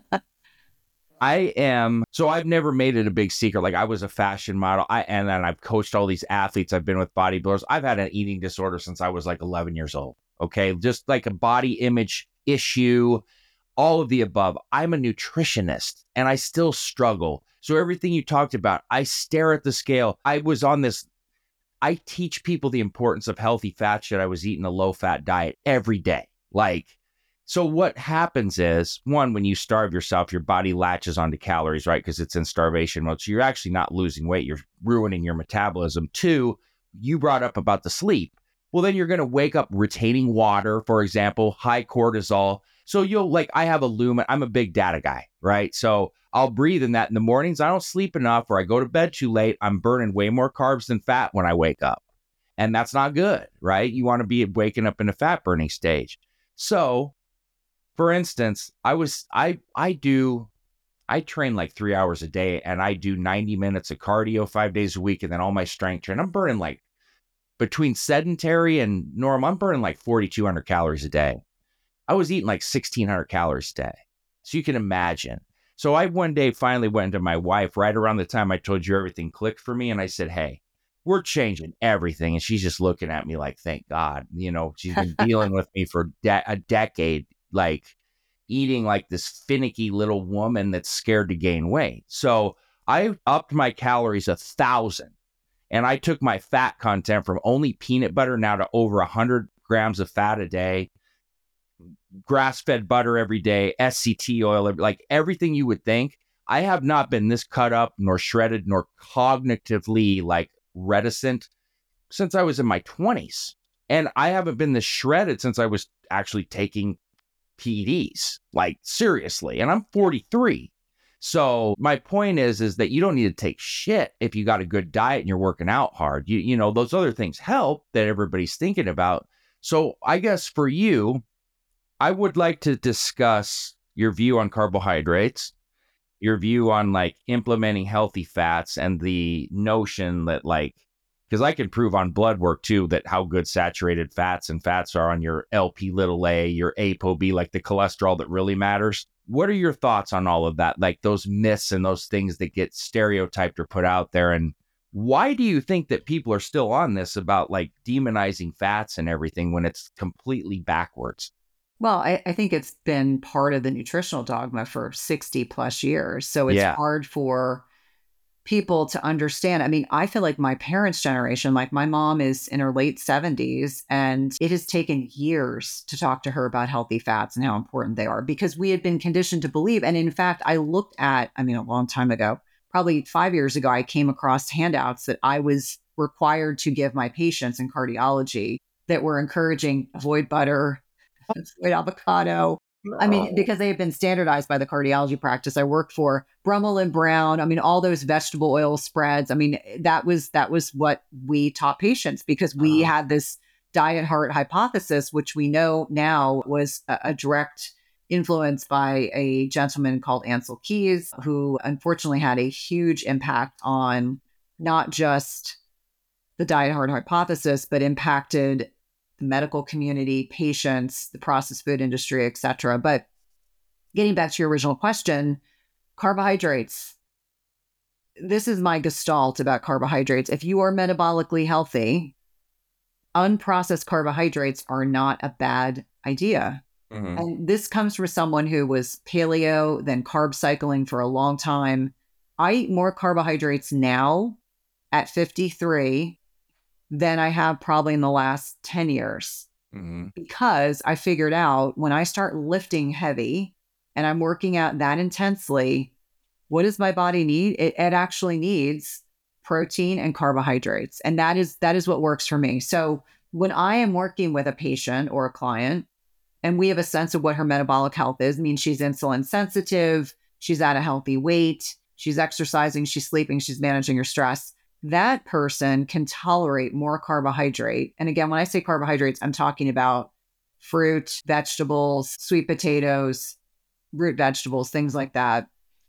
I am, so I've never made it a big secret. Like I was a fashion model. I, and then I've coached all these athletes. I've been with bodybuilders. I've had an eating disorder since I was like eleven years old. Okay. Just like a body image issue, all of the above. I'm a nutritionist and I still struggle. So everything you talked about, I stare at the scale. I was on this, I teach people the importance of healthy fat shit. I was eating a low fat diet every day. Like, so what happens is, one, when you starve yourself, your body latches onto calories, right? Because it's in starvation mode. So you're actually not losing weight. You're ruining your metabolism. Two, you brought up about the sleep. Well, then you're going to wake up retaining water, for example, high cortisol. So you'll like, I have a lumen. I'm a big data guy, right? So I'll breathe in that in the mornings. I don't sleep enough, or I go to bed too late. I'm burning way more carbs than fat when I wake up. And that's not good, right? You want to be waking up in a fat burning stage. So for instance, I was, I, I do, I train like three hours a day, and I do ninety minutes of cardio five days a week. And then all my strength training, I'm burning like between sedentary and normal, I'm burning like forty-two hundred calories a day. I was eating like sixteen hundred calories a day. So you can imagine. So I one day finally went to my wife right around the time I told you everything clicked for me. And I said, hey, we're changing everything. And she's just looking at me like, thank God. You know, she's been dealing with me for de- a decade, like eating like this finicky little woman that's scared to gain weight. So I upped my calories a thousand. And I took my fat content from only peanut butter now to over one hundred grams of fat a day, grass-fed butter every day, S C T oil, like everything you would think. I have not been this cut up, nor shredded, nor cognitively like reticent since I was in my twenties. And I haven't been this shredded since I was actually taking P E Ds, like seriously. And I'm forty-three. So my point is, is that you don't need to take shit if you got a good diet and you're working out hard. You, you know, those other things help that everybody's thinking about. So I guess for you, I would like to discuss your view on carbohydrates, your view on like implementing healthy fats, and the notion that like, because I can prove on blood work too, that how good saturated fats and fats are on your L P little a, your A P O B, like the cholesterol that really matters. What are your thoughts on all of that? Like those myths and those things that get stereotyped or put out there. And why do you think that people are still on this about like demonizing fats and everything when it's completely backwards? Well, I, I think it's been part of the nutritional dogma for sixty plus years. So it's Yeah. hard for people to understand. I mean, I feel like my parents' generation, like my mom is in her late seventies, and it has taken years to talk to her about healthy fats and how important they are, because we had been conditioned to believe. And in fact, I looked at, I mean, a long time ago, probably five years ago, I came across handouts that I was required to give my patients in cardiology that were encouraging avoid butter, avoid avocado. I mean, because they have been standardized by the cardiology practice I worked for, Brummel and Brown. I mean, all those vegetable oil spreads. I mean, that was that was what we taught patients, because we Uh-huh. had this diet heart hypothesis, which we know now was a, a direct influence by a gentleman called Ansel Keys, who unfortunately had a huge impact on not just the diet heart hypothesis, but impacted the medical community, patients, the processed food industry, et cetera. But getting back to your original question, carbohydrates. This is my gestalt about carbohydrates. If you are metabolically healthy, unprocessed carbohydrates are not a bad idea. Mhm. And this comes from someone who was paleo, then carb cycling for a long time. I eat more carbohydrates now at fifty-three than I have probably in the last ten years, Mhm. because I figured out when I start lifting heavy and I'm working out that intensely, what does my body need? It, it actually needs protein and carbohydrates. And that is that is what works for me. So when I am working with a patient or a client and we have a sense of what her metabolic health is, I mean, she's insulin sensitive, she's at a healthy weight, she's exercising, she's sleeping, she's managing her stress, that person can tolerate more carbohydrate. And again, when I say carbohydrates, I'm talking about fruit, vegetables, sweet potatoes, root vegetables, things like that,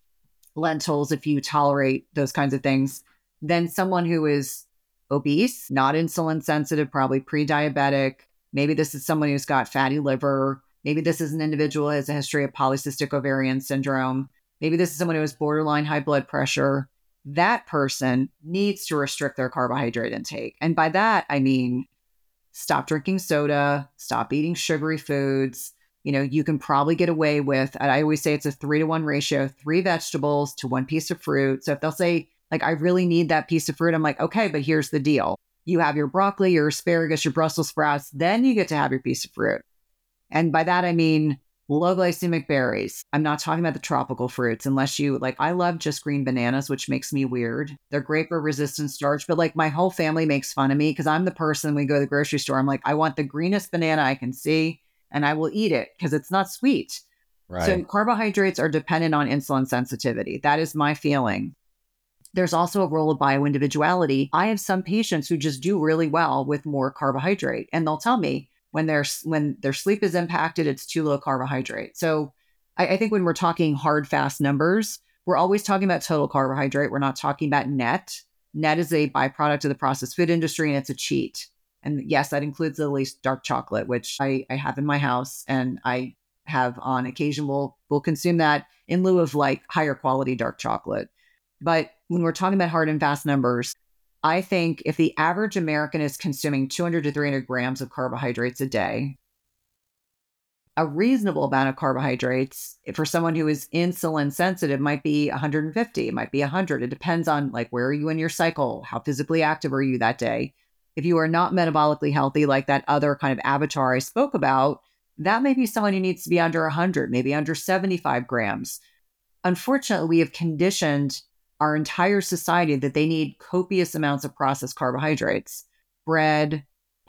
lentils, if you tolerate those kinds of things, than someone who is obese, not insulin sensitive, probably pre-diabetic. Maybe this is someone who's got fatty liver. Maybe this is an individual who has a history of polycystic ovarian syndrome. Maybe this is someone who has borderline high blood pressure. That person needs to restrict their carbohydrate intake. And by that, I mean, stop drinking soda, stop eating sugary foods. You know, you can probably get away with, and I always say it's a three to one ratio, three vegetables to one piece of fruit. So if they'll say, like, I really need that piece of fruit, I'm like, okay, but here's the deal. You have your broccoli, your asparagus, your Brussels sprouts, then you get to have your piece of fruit. And by that, I mean low glycemic berries. I'm not talking about the tropical fruits, unless you like, I love just green bananas, which makes me weird. They're great for resistant starch, but like my whole family makes fun of me because I'm the person, we go to the grocery store, I'm like, I want the greenest banana I can see and I will eat it because it's not sweet. Right. So carbohydrates are dependent on insulin sensitivity. That is my feeling. There's also a role of bioindividuality. I have some patients who just do really well with more carbohydrate, and they'll tell me, when their when their sleep is impacted, it's too low carbohydrate. So I, I think when we're talking hard, fast numbers, we're always talking about total carbohydrate. We're not talking about net. Net is a byproduct of the processed food industry, and it's a cheat. And yes, that includes at least dark chocolate, which I, I have in my house, and I have on occasion will will consume that in lieu of like higher quality dark chocolate. But when we're talking about hard and fast numbers, I think if the average American is consuming two hundred to three hundred grams of carbohydrates a day, a reasonable amount of carbohydrates for someone who is insulin sensitive might be one hundred fifty, it might be one hundred. It depends on like, where are you in your cycle? How physically active are you that day? If you are not metabolically healthy, like that other kind of avatar I spoke about, that may be someone who needs to be under one hundred, maybe under seventy-five grams. Unfortunately, we have conditioned our entire society that they need copious amounts of processed carbohydrates, bread,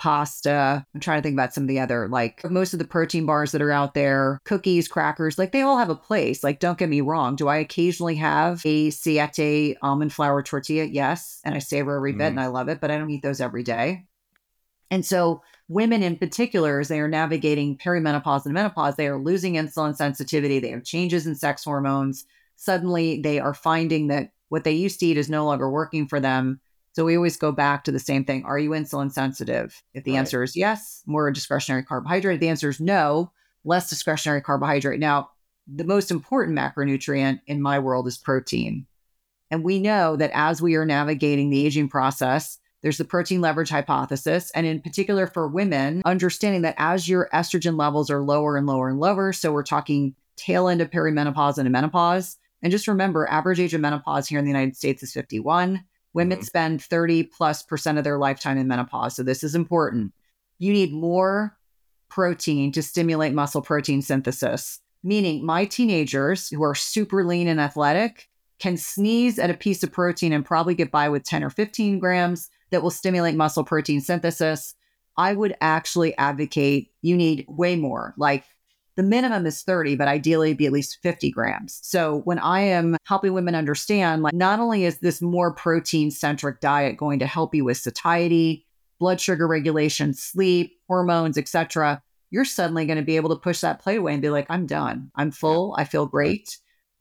pasta. I'm trying to think about some of the other, like most of the protein bars that are out there, cookies, crackers, like they all have a place. Like, don't get me wrong. Do I occasionally have a Siete almond flour tortilla? Yes. And I savor every bit Mhm. and I love it, but I don't eat those every day. And so women in particular, as they are navigating perimenopause and menopause, they are losing insulin sensitivity. They have changes in sex hormones. Suddenly they are finding that what they used to eat is no longer working for them. So we always go back to the same thing. Are you insulin sensitive? If the Right. answer is yes, more discretionary carbohydrate. If the answer is no, less discretionary carbohydrate. Now, the most important macronutrient in my world is protein. And we know that as we are navigating the aging process, there's the protein leverage hypothesis. And in particular for women, understanding that as your estrogen levels are lower and lower and lower, so we're talking tail end of perimenopause and menopause. And just remember, average age of menopause here in the United States is fifty-one. Women Mhm. spend thirty plus percent of their lifetime in menopause. So this is important. You need more protein to stimulate muscle protein synthesis, meaning my teenagers who are super lean and athletic can sneeze at a piece of protein and probably get by with ten or fifteen grams that will stimulate muscle protein synthesis. I would actually advocate you need way more. Like the minimum is thirty, but ideally it'd be at least fifty grams. So when I am helping women understand, like not only is this more protein centric diet going to help you with satiety, blood sugar regulation, sleep, hormones, et cetera, you're suddenly going to be able to push that plate away and be like, I'm done. I'm full. I feel great.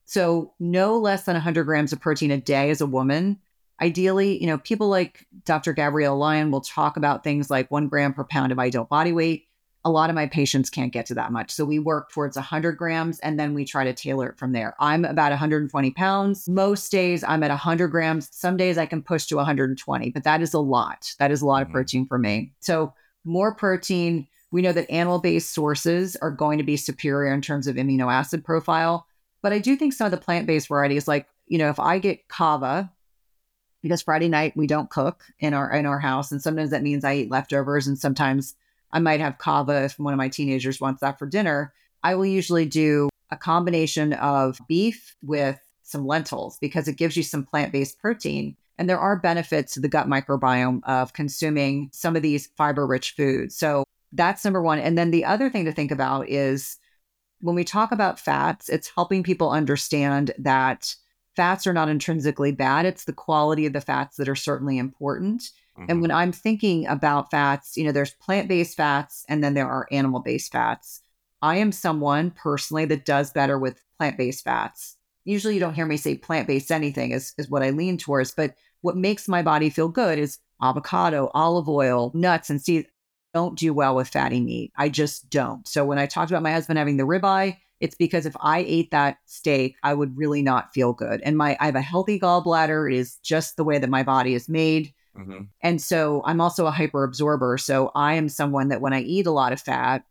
So no less than one hundred grams of protein a day as a woman. Ideally, you know, people like Doctor Gabrielle Lyon will talk about things like one gram per pound of ideal body weight. A lot of my patients can't get to that much. So we work towards one hundred grams and then we try to tailor it from there. I'm about one hundred twenty pounds. Most days I'm at one hundred grams. Some days I can push to one hundred twenty, but that is a lot. That is a lot Mhm. of protein for me. So more protein. We know that animal-based sources are going to be superior in terms of amino acid profile. But I do think some of the plant-based varieties, like, you know, if I get kava, because Friday night we don't cook in our in our house, and sometimes that means I eat leftovers, and sometimes I might have kava if one of my teenagers wants that for dinner. I will usually do a combination of beef with some lentils because it gives you some plant-based protein. And there are benefits to the gut microbiome of consuming some of these fiber-rich foods. So that's number one. And then the other thing to think about is when we talk about fats, it's helping people understand that fats are not intrinsically bad. It's the quality of the fats that are certainly important. Mhm. And when I'm thinking about fats, you know, there's plant-based fats and then there are animal-based fats. I am someone personally that does better with plant-based fats. Usually you don't hear me say plant-based anything is, is what I lean towards, but what makes my body feel good is avocado, olive oil, nuts, and seeds. Don't do well with fatty meat. I just don't. So when I talked about my husband having the ribeye, it's because if I ate that steak, I would really not feel good. And my I have a healthy gallbladder. It is just the way that my body is made. Mhm. And so I'm also a hyper absorber. So I am someone that when I eat a lot of fat,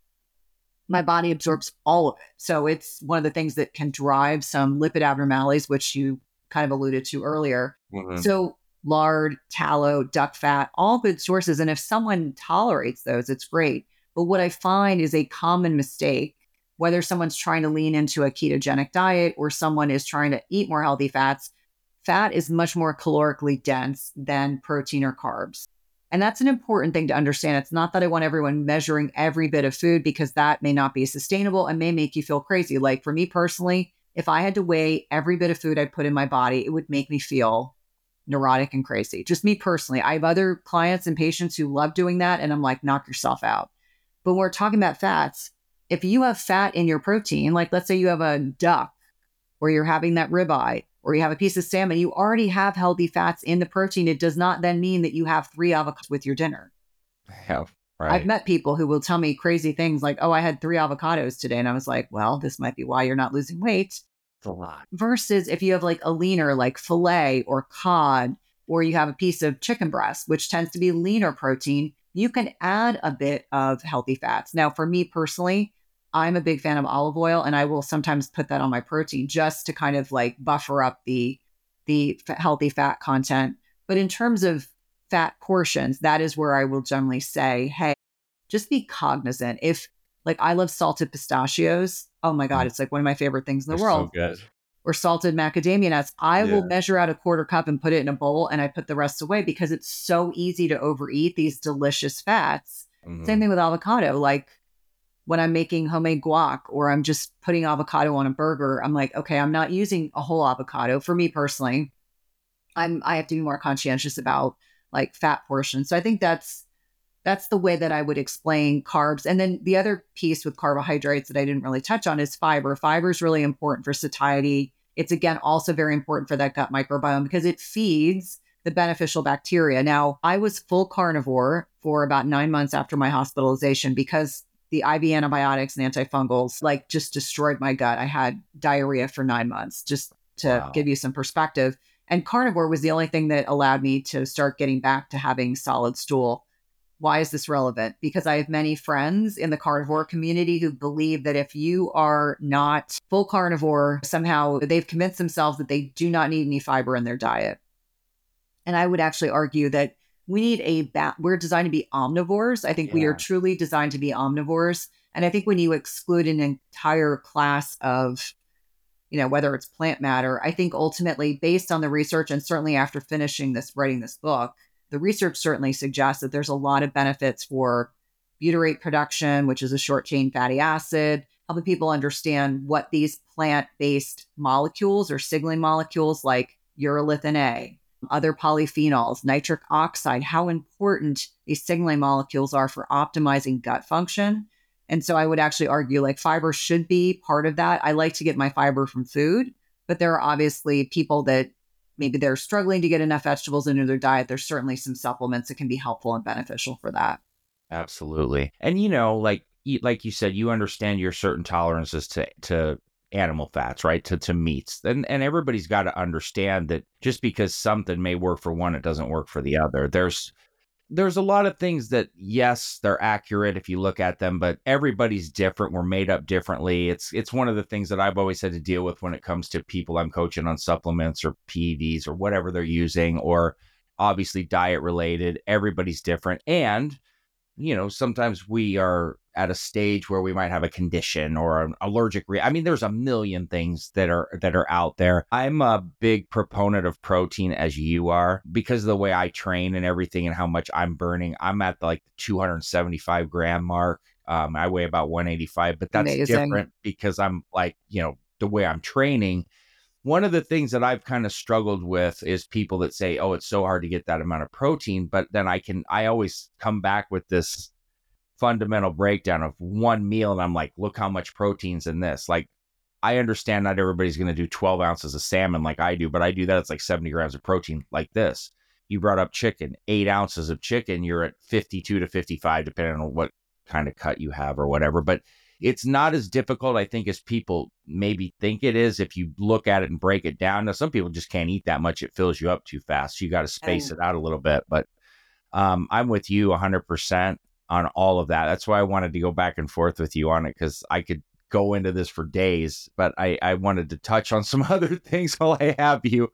my body absorbs all of it. So it's one of the things that can drive some lipid abnormalities, which you kind of alluded to earlier. Mhm. So lard, tallow, duck fat, all good sources. And if someone tolerates those, it's great. But what I find is a common mistake, whether someone's trying to lean into a ketogenic diet or someone is trying to eat more healthy fats, fat is much more calorically dense than protein or carbs. And that's an important thing to understand. It's not that I want everyone measuring every bit of food because that may not be sustainable and may make you feel crazy. Like for me personally, if I had to weigh every bit of food I put in my body, it would make me feel neurotic and crazy. Just me personally. I have other clients and patients who love doing that. And I'm like, knock yourself out. But when we're talking about fats, if you have fat in your protein, like let's say you have a duck or you're having that ribeye or you have a piece of salmon, you already have healthy fats in the protein. It does not then mean that you have three avocados with your dinner. Yeah, I've right. met people who will tell me crazy things like, oh, I had three avocados today. And I was like, well, this might be why you're not losing weight. It's a lot. Versus if you have like a leaner, like filet or cod, or you have a piece of chicken breast, which tends to be leaner protein, you can add a bit of healthy fats. Now, for me personally, I'm a big fan of olive oil, and I will sometimes put that on my protein just to kind of like buffer up the the f- healthy fat content. But in terms of fat portions, that is where I will generally say, hey, just be cognizant. If like I love salted pistachios, oh my God, Mm, it's like one of my favorite things in the they're so world. good. Or salted macadamia nuts, I Yeah. will measure out a quarter cup and put it in a bowl and I put the rest away because it's so easy to overeat these delicious fats. Same Hmm. thing with avocado. Like when I'm making homemade guac or I'm just putting avocado on a burger, I'm like, okay, I'm not using a whole avocado. For me personally, I'm I have to be more conscientious about like fat portions. So I think that's that's the way that I would explain carbs. And then the other piece with carbohydrates that I didn't really touch on is fiber. Fiber is really important for satiety. It's again also very important for that gut microbiome because it feeds the beneficial bacteria. Now, I was full carnivore for about nine months after my hospitalization because the I V antibiotics and antifungals like just destroyed my gut. I had diarrhea for nine months, just to Wow. give you some perspective. And carnivore was the only thing that allowed me to start getting back to having solid stool. Why is this relevant? Because I have many friends in the carnivore community who believe that if you are not full carnivore, somehow they've convinced themselves that they do not need any fiber in their diet. And I would actually argue that we need a, ba- we're designed to be omnivores. I think we are Yeah. truly designed to be omnivores. And I think when you exclude an entire class of, you know, whether it's plant matter, I think ultimately based on the research and certainly after finishing this, writing this book, the research certainly suggests that there's a lot of benefits for butyrate production, which is a short chain fatty acid, helping people understand what these plant-based molecules or signaling molecules like urolithin A, other polyphenols, nitric oxide, how important these signaling molecules are for optimizing gut function. And so I would actually argue like fiber should be part of that. I like to get my fiber from food, but there are obviously people that maybe they're struggling to get enough vegetables into their diet. There's certainly some supplements that can be helpful and beneficial for that. Absolutely. And you know, like you- like you said, you understand your certain tolerances to to animal fats, right? To to meats. And and everybody's got to understand that just because something may work for one, it doesn't work for the other. There's there's a lot of things that, yes, they're accurate if you look at them, but everybody's different. We're made up differently. It's it's one of the things that I've always had to deal with when it comes to people I'm coaching on supplements or P E Ds or whatever they're using, or obviously diet related. Everybody's different. And you know, sometimes we are at a stage where we might have a condition or an allergic re- I mean, there's a million things that are that are out there. I'm a big proponent of protein as you are because of the way I train and everything and how much I'm burning. I'm at like the two hundred seventy-five gram mark. Um, I weigh about one eighty-five, but that's Amazing. different because I'm like, you know, the way I'm training. One of the things that I've kind of struggled with is people that say, oh, it's so hard to get that amount of protein. But then I can, I always come back with this fundamental breakdown of one meal. And I'm like, look how much protein's in this. Like, I understand not everybody's going to do twelve ounces of salmon like I do, but I do that. It's like seventy grams of protein like this. You brought up chicken, eight ounces of chicken. You're at fifty-two to fifty-five, depending on what kind of cut you have or whatever. But it's not as difficult, I think, as people maybe think it is if you look at it and break it down. Now, some people just can't eat that much. It fills you up too fast. So you got to space And it out a little bit. But um, I'm with you one hundred percent on all of that. That's why I wanted to go back and forth with you on it, because I could go into this for days, but I, I wanted to touch on some other things while I have you.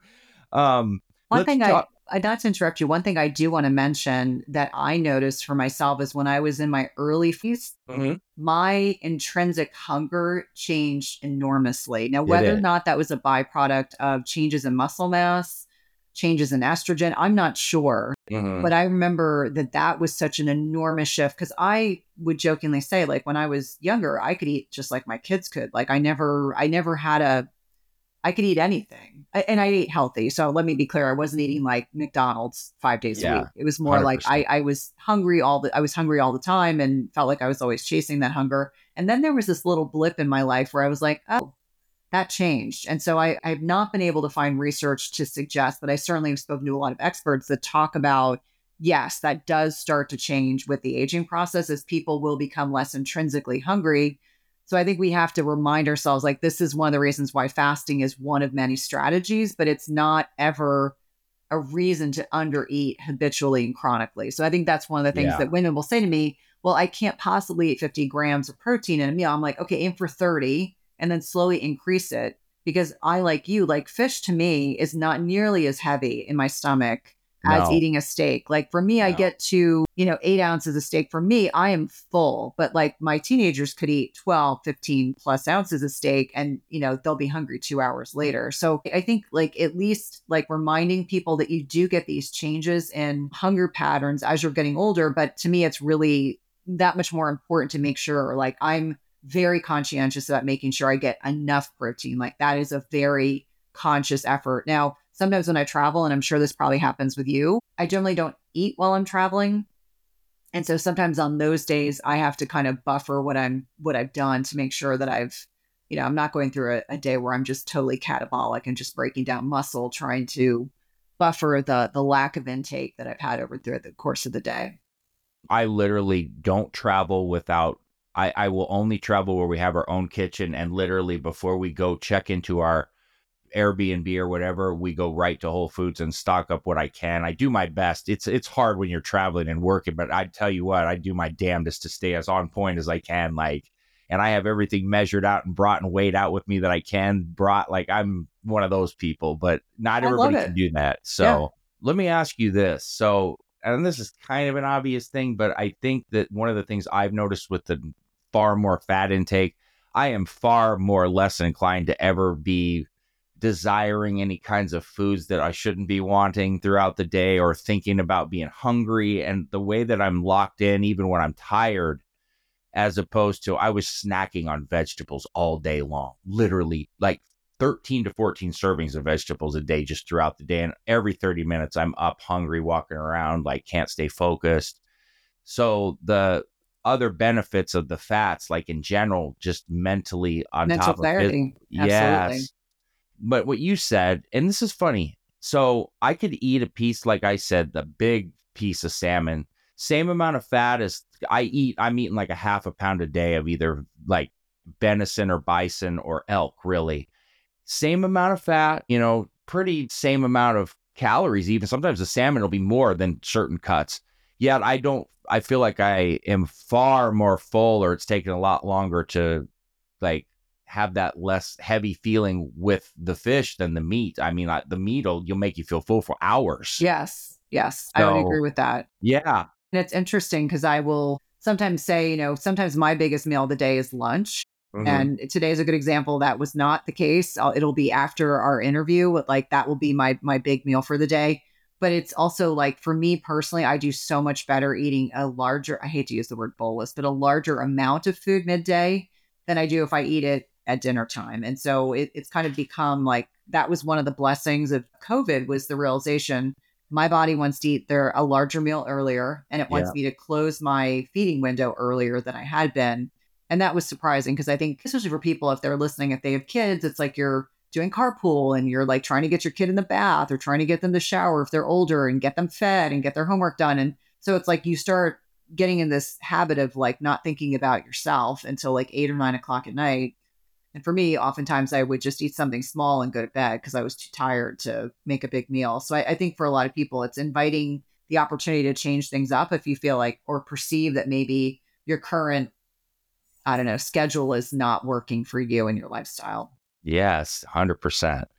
Um, one let's thing I, talk. I not to interrupt you, one thing I do want to mention that I noticed for myself is when I was in my early feast, Mhm. my intrinsic hunger changed enormously. Now, Did whether or it? not that was a byproduct of changes in muscle mass, changes in estrogen, I'm not sure. Mhm. But I remember that that was such an enormous shift because I would jokingly say, like when I was younger, I could eat just like my kids could. Like I never, I never had a, I could eat anything. I, and I ate healthy. So let me be clear, I wasn't eating like McDonald's five days a Yeah, week. It was more like I, one hundred percent. I was hungry all the, I was hungry all the time and felt like I was always chasing that hunger. And then there was this little blip in my life where I was like, oh, that changed. And so I, I've not been able to find research to suggest, but I certainly have spoken to a lot of experts that talk about yes, that does start to change with the aging process as people will become less intrinsically hungry. So I think we have to remind ourselves, like, this is one of the reasons why fasting is one of many strategies, but it's not ever a reason to undereat habitually and chronically. So I think that's one of the things Yeah. that women will say to me, well, I can't possibly eat fifty grams of protein in a meal. I'm like, okay, aim for thirty and then slowly increase it, because I, like you, like fish to me is not nearly as heavy in my stomach as No, eating a steak. Like for me, I no. get to, you know, eight ounces of steak. For me, I am full, but like my teenagers could eat twelve, fifteen plus ounces of steak and, you know, they'll be hungry two hours later. So I think like at least like reminding people that you do get these changes in hunger patterns as you're getting older. But to me, it's really that much more important to make sure, like, I'm very conscientious about making sure I get enough protein. Like that is a very conscious effort. Now, sometimes when I travel, and I'm sure this probably happens with you, I generally don't eat while I'm traveling. And so sometimes on those days, I have to kind of buffer what I'm, what I've done to make sure that I've, you know, I'm not going through a, a day where I'm just totally catabolic and just breaking down muscle, trying to buffer the, the lack of intake that I've had over through the course of the day. I literally don't travel without, I, I will only travel where we have our own kitchen. And literally before we go check into our Airbnb or whatever, we go right to Whole Foods and stock up what I can. I do my best. It's it's hard when you're traveling and working, but I tell you what, I do my damnedest to stay as on point as I can. Like, and I have everything measured out and brought and weighed out with me that I can. Brought, like, I'm one of those people, but not I love everybody it. can do that. So Yeah. let me ask you this. So, and this is kind of an obvious thing, but I think that one of the things I've noticed with the far more fat intake, I am far more less inclined to ever be desiring any kinds of foods that I shouldn't be wanting throughout the day, or thinking about being hungry. And the way that I'm locked in, even when I'm tired, as opposed to I was snacking on vegetables all day long, literally like thirteen to fourteen servings of vegetables a day just throughout the day. And every thirty minutes I'm up hungry, walking around, like can't stay focused. So the other benefits of the fats, like in general, just mentally on Mental top clarity. of it. Absolutely. Yes. But what you said, and this is funny. So I could eat a piece, like I said, the big piece of salmon, same amount of fat as I eat. I'm eating like a half a pound a day of either like venison or bison or elk, really. Same amount of fat, you know, pretty same amount of calories. Even sometimes the salmon will be more than certain cuts. Yet I don't, I feel like I am far more full, or it's taken a lot longer to like have that less heavy feeling with the fish than the meat. I mean, I, the meat will you'll make you feel full for hours. Yes. Yes. I would So, agree with that. yeah. And it's interesting because I will sometimes say, you know, sometimes my biggest meal of the day is lunch. Mhm. And today's a good example. That was not the case. I'll, it'll be after our interview. Like that will be my my big meal for the day. But it's also like for me personally, I do so much better eating a larger, I hate to use the word bolus, but a larger amount of food midday than I do if I eat it at dinner time. And so it, it's kind of become like, that was one of the blessings of COVID, was the realization my body wants to eat their a larger meal earlier, and it wants Yeah. me to close my feeding window earlier than I had been. And that was surprising because I think, especially for people, if they're listening, if they have kids, it's like you're doing carpool and you're like trying to get your kid in the bath or trying to get them to shower if they're older and get them fed and get their homework done. And so it's like you start getting in this habit of like not thinking about yourself until like eight or nine o'clock at night. And for me, oftentimes I would just eat something small and go to bed because I was too tired to make a big meal. So I, I think for a lot of people, it's inviting the opportunity to change things up if you feel like or perceive that maybe your current, I don't know, schedule is not working for you and your lifestyle. Yes, one hundred percent.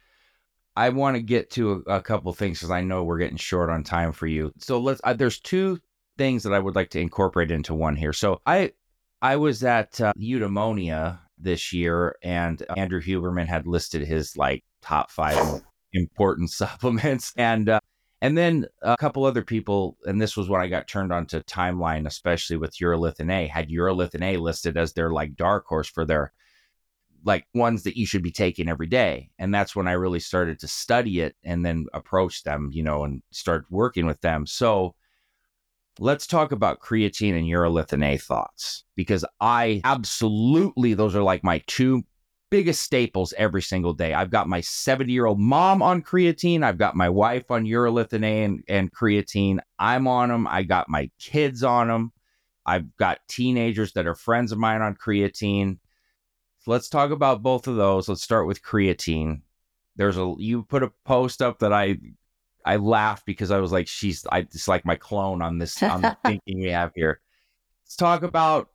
I want to get to a, a couple things because I know we're getting short on time for you. So let's. Uh, there's two things that I would like to incorporate into one here. So I, I was at uh, Eudaimonia this year, and Andrew Huberman had listed his like top five important supplements, and uh, and then a couple other people, and this was when I got turned on to Timeline, especially with urolithin A, had urolithin A listed as their like dark horse for their like ones that you should be taking every day. And that's when I really started to study it and then approach them, you know, and start working with them. So let's talk about creatine and urolithin A thoughts, because I absolutely, those are like my two biggest staples every single day. I've got my seventy-year-old mom on creatine. I've got my wife on urolithin A and, and creatine. I'm on them. I got my kids on them. I've got teenagers that are friends of mine on creatine. So let's talk about both of those. Let's start with creatine. There's a you put a post up that I I laughed because I was like, she's I just like my clone on this on the thinking we have here. Let's talk about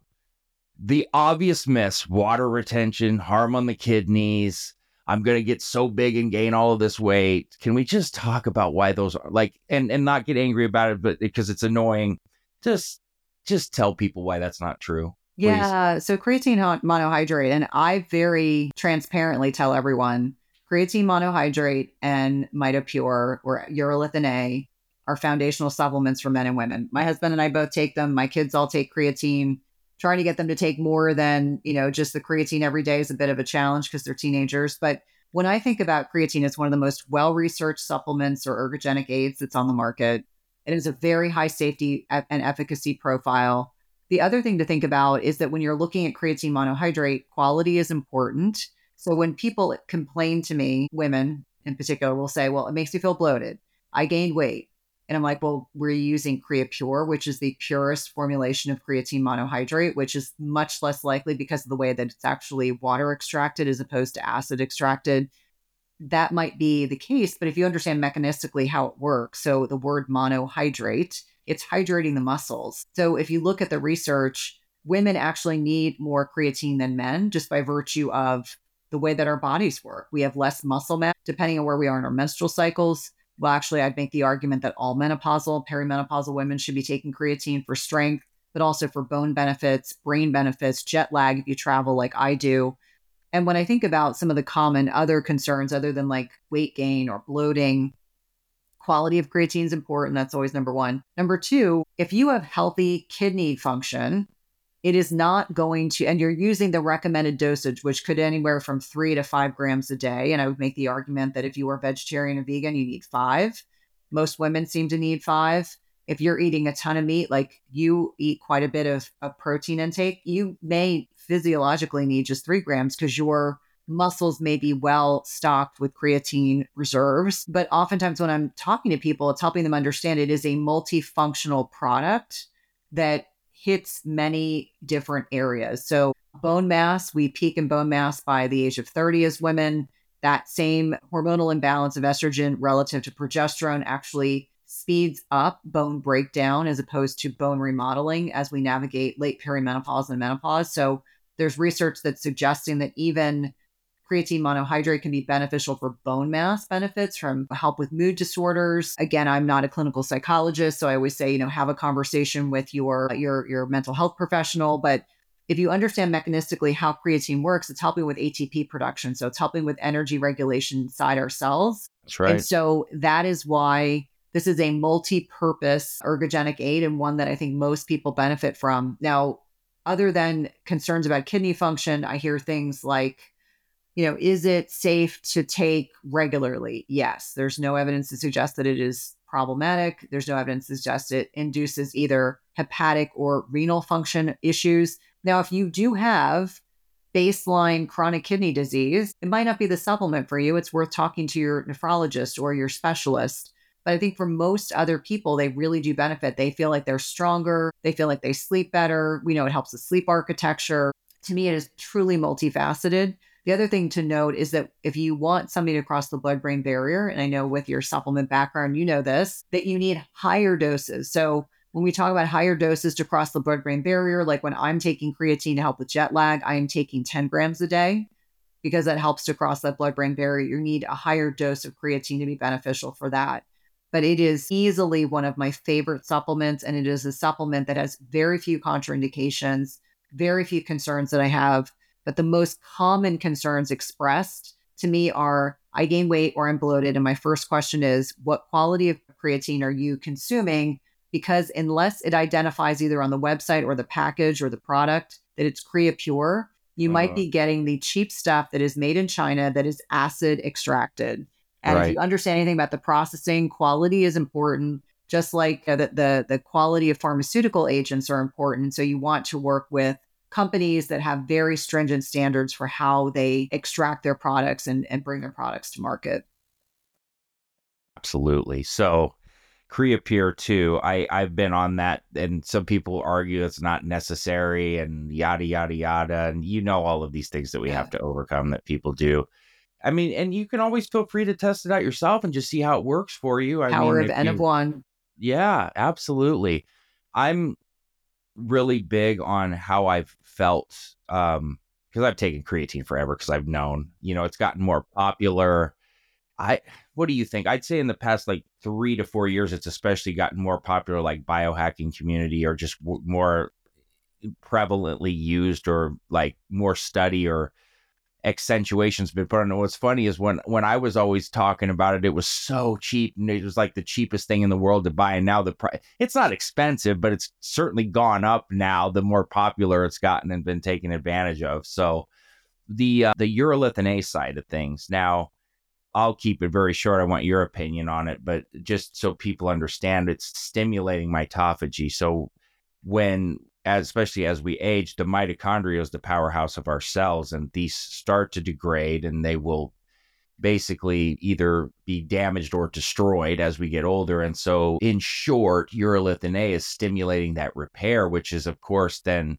the obvious myths: water retention, harm on the kidneys. I'm going to get so big and gain all of this weight. Can we just talk about why those are like, and, and not get angry about it, but because it's annoying, just, just tell people why that's not true. Please. Yeah. So creatine monohydrate, and I very transparently tell everyone creatine monohydrate and MitoPure or urolithin A are foundational supplements for men and women. My husband and I both take them. My kids all take creatine. Trying to get them to take more than, you know, just the creatine every day is a bit of a challenge because they're teenagers. But when I think about creatine, it's one of the most well-researched supplements or ergogenic aids that's on the market. It is a very high safety and efficacy profile. The other thing to think about is that when you're looking at creatine monohydrate, quality is important. So when people complain to me, women in particular will say, well, it makes me feel bloated. I gained weight. And I'm like, well, we're using CreaPure, which is the purest formulation of creatine monohydrate, which is much less likely because of the way that it's actually water extracted as opposed to acid extracted. That might be the case, but if you understand mechanistically how it works, so the word monohydrate, it's hydrating the muscles. So if you look at the research, women actually need more creatine than men just by virtue of the way that our bodies work. We have less muscle mass depending on where we are in our menstrual cycles. Well, actually, I'd make the argument that all menopausal, perimenopausal women should be taking creatine for strength, but also for bone benefits, brain benefits, jet lag if you travel like I do. And when I think about some of the common other concerns, other than like weight gain or bloating, quality of creatine is important. That's always number one. Number two, if you have healthy kidney function, it is not going to, and you're using the recommended dosage, which could anywhere from three to five grams a day. And I would make the argument that if you are vegetarian or vegan, you need five. Most women seem to need five. If you're eating a ton of meat, like you eat quite a bit of, of protein intake, you may physiologically need just three grams because your muscles may be well stocked with creatine reserves. But oftentimes when I'm talking to people, it's helping them understand it is a multifunctional product that hits many different areas. So bone mass, we peak in bone mass by the age of thirty as women. That same hormonal imbalance of estrogen relative to progesterone actually speeds up bone breakdown as opposed to bone remodeling as we navigate late perimenopause and menopause. So there's research that's suggesting that even creatine monohydrate can be beneficial for bone mass benefits from help with mood disorders. Again, I'm not a clinical psychologist, so I always say, you know, have a conversation with your, your, your mental health professional. But if you understand mechanistically how creatine works, it's helping with A T P production. So it's helping with energy regulation inside our cells. That's right. And so that is why this is a multi-purpose ergogenic aid and one that I think most people benefit from. Now, other than concerns about kidney function, I hear things like, you know, is it safe to take regularly? Yes. There's no evidence to suggest that it is problematic. There's no evidence to suggest it induces either hepatic or renal function issues. Now, if you do have baseline chronic kidney disease, it might not be the supplement for you. It's worth talking to your nephrologist or your specialist. But I think for most other people, they really do benefit. They feel like they're stronger. They feel like they sleep better. We know it helps with sleep architecture. To me, it is truly multifaceted. The other thing to note is that if you want somebody to cross the blood-brain barrier, and I know with your supplement background, you know this, that you need higher doses. So when we talk about higher doses to cross the blood-brain barrier, like when I'm taking creatine to help with jet lag, I am taking ten grams a day because that helps to cross that blood-brain barrier. You need a higher dose of creatine to be beneficial for that. But it is easily one of my favorite supplements, and it is a supplement that has very few contraindications, very few concerns that I have. But the most common concerns expressed to me are, I gain weight or I'm bloated. And my first question is, what quality of creatine are you consuming? Because unless it identifies either on the website or the package or the product that it's CreaPure, you uh-huh. might be getting the cheap stuff that is made in China that is acid extracted. And right. if you understand anything about the processing, quality is important, just like uh, the, the, the quality of pharmaceutical agents are important. So you want to work with companies that have very stringent standards for how they extract their products and, and bring their products to market. Absolutely. So Creapure too, I, I've been on that, and some people argue it's not necessary and yada, yada, yada. And you know all of these things that we Yeah. have to overcome that people do. I mean, and you can always feel free to test it out yourself and just see how it works for you. I Power mean, of if N you, of one. yeah, absolutely. I'm really big on how I've felt, um, because I've taken creatine forever because I've known, you know, it's gotten more popular. I, what do you think? I'd say in the past like three to four years, it's especially gotten more popular, like biohacking community, or just w- more prevalently used, or like more study or accentuation's been put on it. What's funny is when when I was always talking about it, it was so cheap, and it was like the cheapest thing in the world to buy. And now the price, it's not expensive, but it's certainly gone up now the more popular it's gotten and been taken advantage of. So the uh, the urolithin A side of things. Now, I'll keep it very short. I want your opinion on it, but just so people understand, it's stimulating mitophagy. So when, as, especially as we age, the mitochondria is the powerhouse of our cells, and these start to degrade, and they will basically either be damaged or destroyed as we get older. And so in short, urolithin A is stimulating that repair, which is, of course, then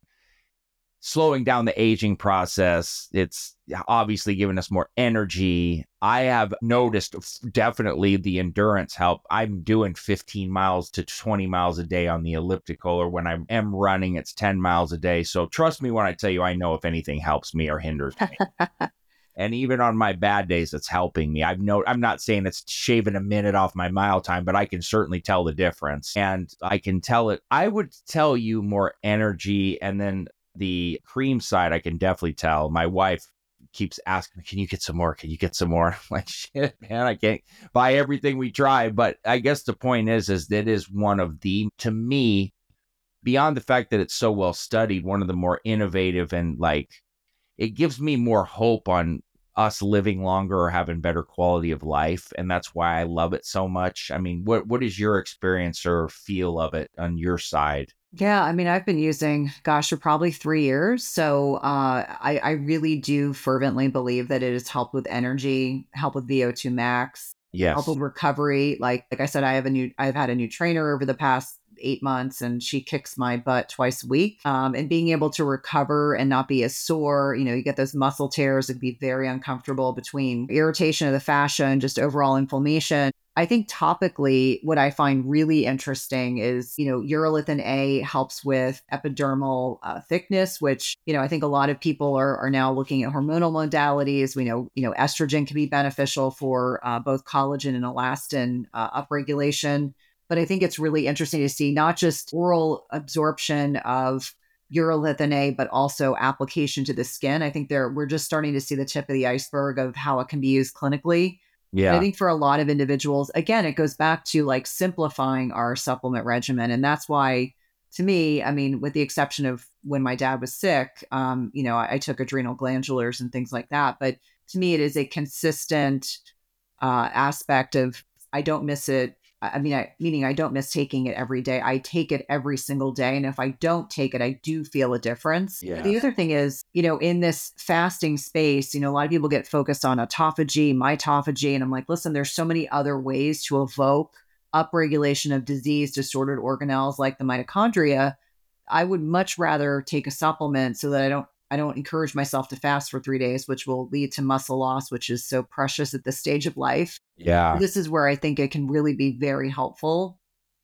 slowing down the aging process. It's obviously giving us more energy. I have noticed definitely the endurance help. I'm doing fifteen miles to twenty miles a day on the elliptical, or when I am running, it's ten miles a day. So trust me when I tell you, I know if anything helps me or hinders me. And even on my bad days, it's helping me. I've no, I'm not saying it's shaving a minute off my mile time, but I can certainly tell the difference. And I can tell it, I would tell you more energy. And then the cream side, I can definitely tell. My wife keeps asking, can you get some more? Can you get some more? I'm like, shit, man, I can't buy everything we try. But I guess the point is, is that it is one of the, to me, beyond the fact that it's so well studied, one of the more innovative, and like, it gives me more hope on us living longer or having better quality of life. And that's why I love it so much. I mean, what what is your experience or feel of it on your side? Yeah, I mean, I've been using, gosh, for probably three years. So uh, I, I really do fervently believe that it has helped with energy, help with V O two max, help Yes. with recovery. Like like I said, I have a new, I've had a new trainer over the past eight months, and she kicks my butt twice a week. Um, and being able to recover and not be as sore, you know, you get those muscle tears, it'd be very uncomfortable between irritation of the fascia and just overall inflammation. I think topically, what I find really interesting is, you know, urolithin A helps with epidermal uh, thickness, which, you know, I think a lot of people are, are now looking at hormonal modalities. We know, you know, estrogen can be beneficial for uh, both collagen and elastin uh, upregulation. But I think it's really interesting to see not just oral absorption of urolithin A, but also application to the skin. I think there we're just starting to see the tip of the iceberg of how it can be used clinically. And I Yeah. think for a lot of individuals, again, it goes back to like simplifying our supplement regimen. And that's why, to me, I mean, with the exception of when my dad was sick, um, you know, I, I took adrenal glandulars and things like that. But to me, it is a consistent uh, aspect of I don't miss it. I mean, I, meaning I don't miss taking it every day. I take it every single day. And if I don't take it, I do feel a difference. Yeah. The other thing is, you know, in this fasting space, you know, a lot of people get focused on autophagy, mitophagy. And I'm like, listen, there's so many other ways to evoke upregulation of disease disordered organelles like the mitochondria. I would much rather take a supplement so that I don't I don't encourage myself to fast for three days, which will lead to muscle loss, which is so precious at this stage of life. Yeah. This is where I think it can really be very helpful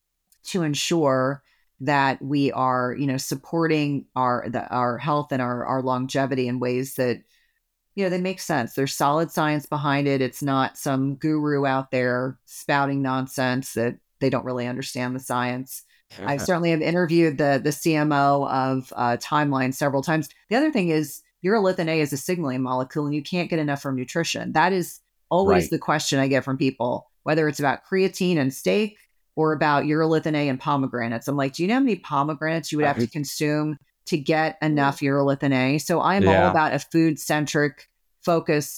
to ensure that we are, you know, supporting our the, our health and our our longevity in ways that, you know, they make sense. There's solid science behind it. It's not some guru out there spouting nonsense that they don't really understand the science. I certainly have interviewed the the C M O of uh, Timeline several times. The other thing is urolithin A is a signaling molecule, and you can't get enough from nutrition. That is always Right. the question I get from people, whether it's about creatine and steak or about urolithin A and pomegranates. I'm like, do you know how many pomegranates you would have to consume to get enough urolithin A? So I'm all Yeah. about a food centric, focused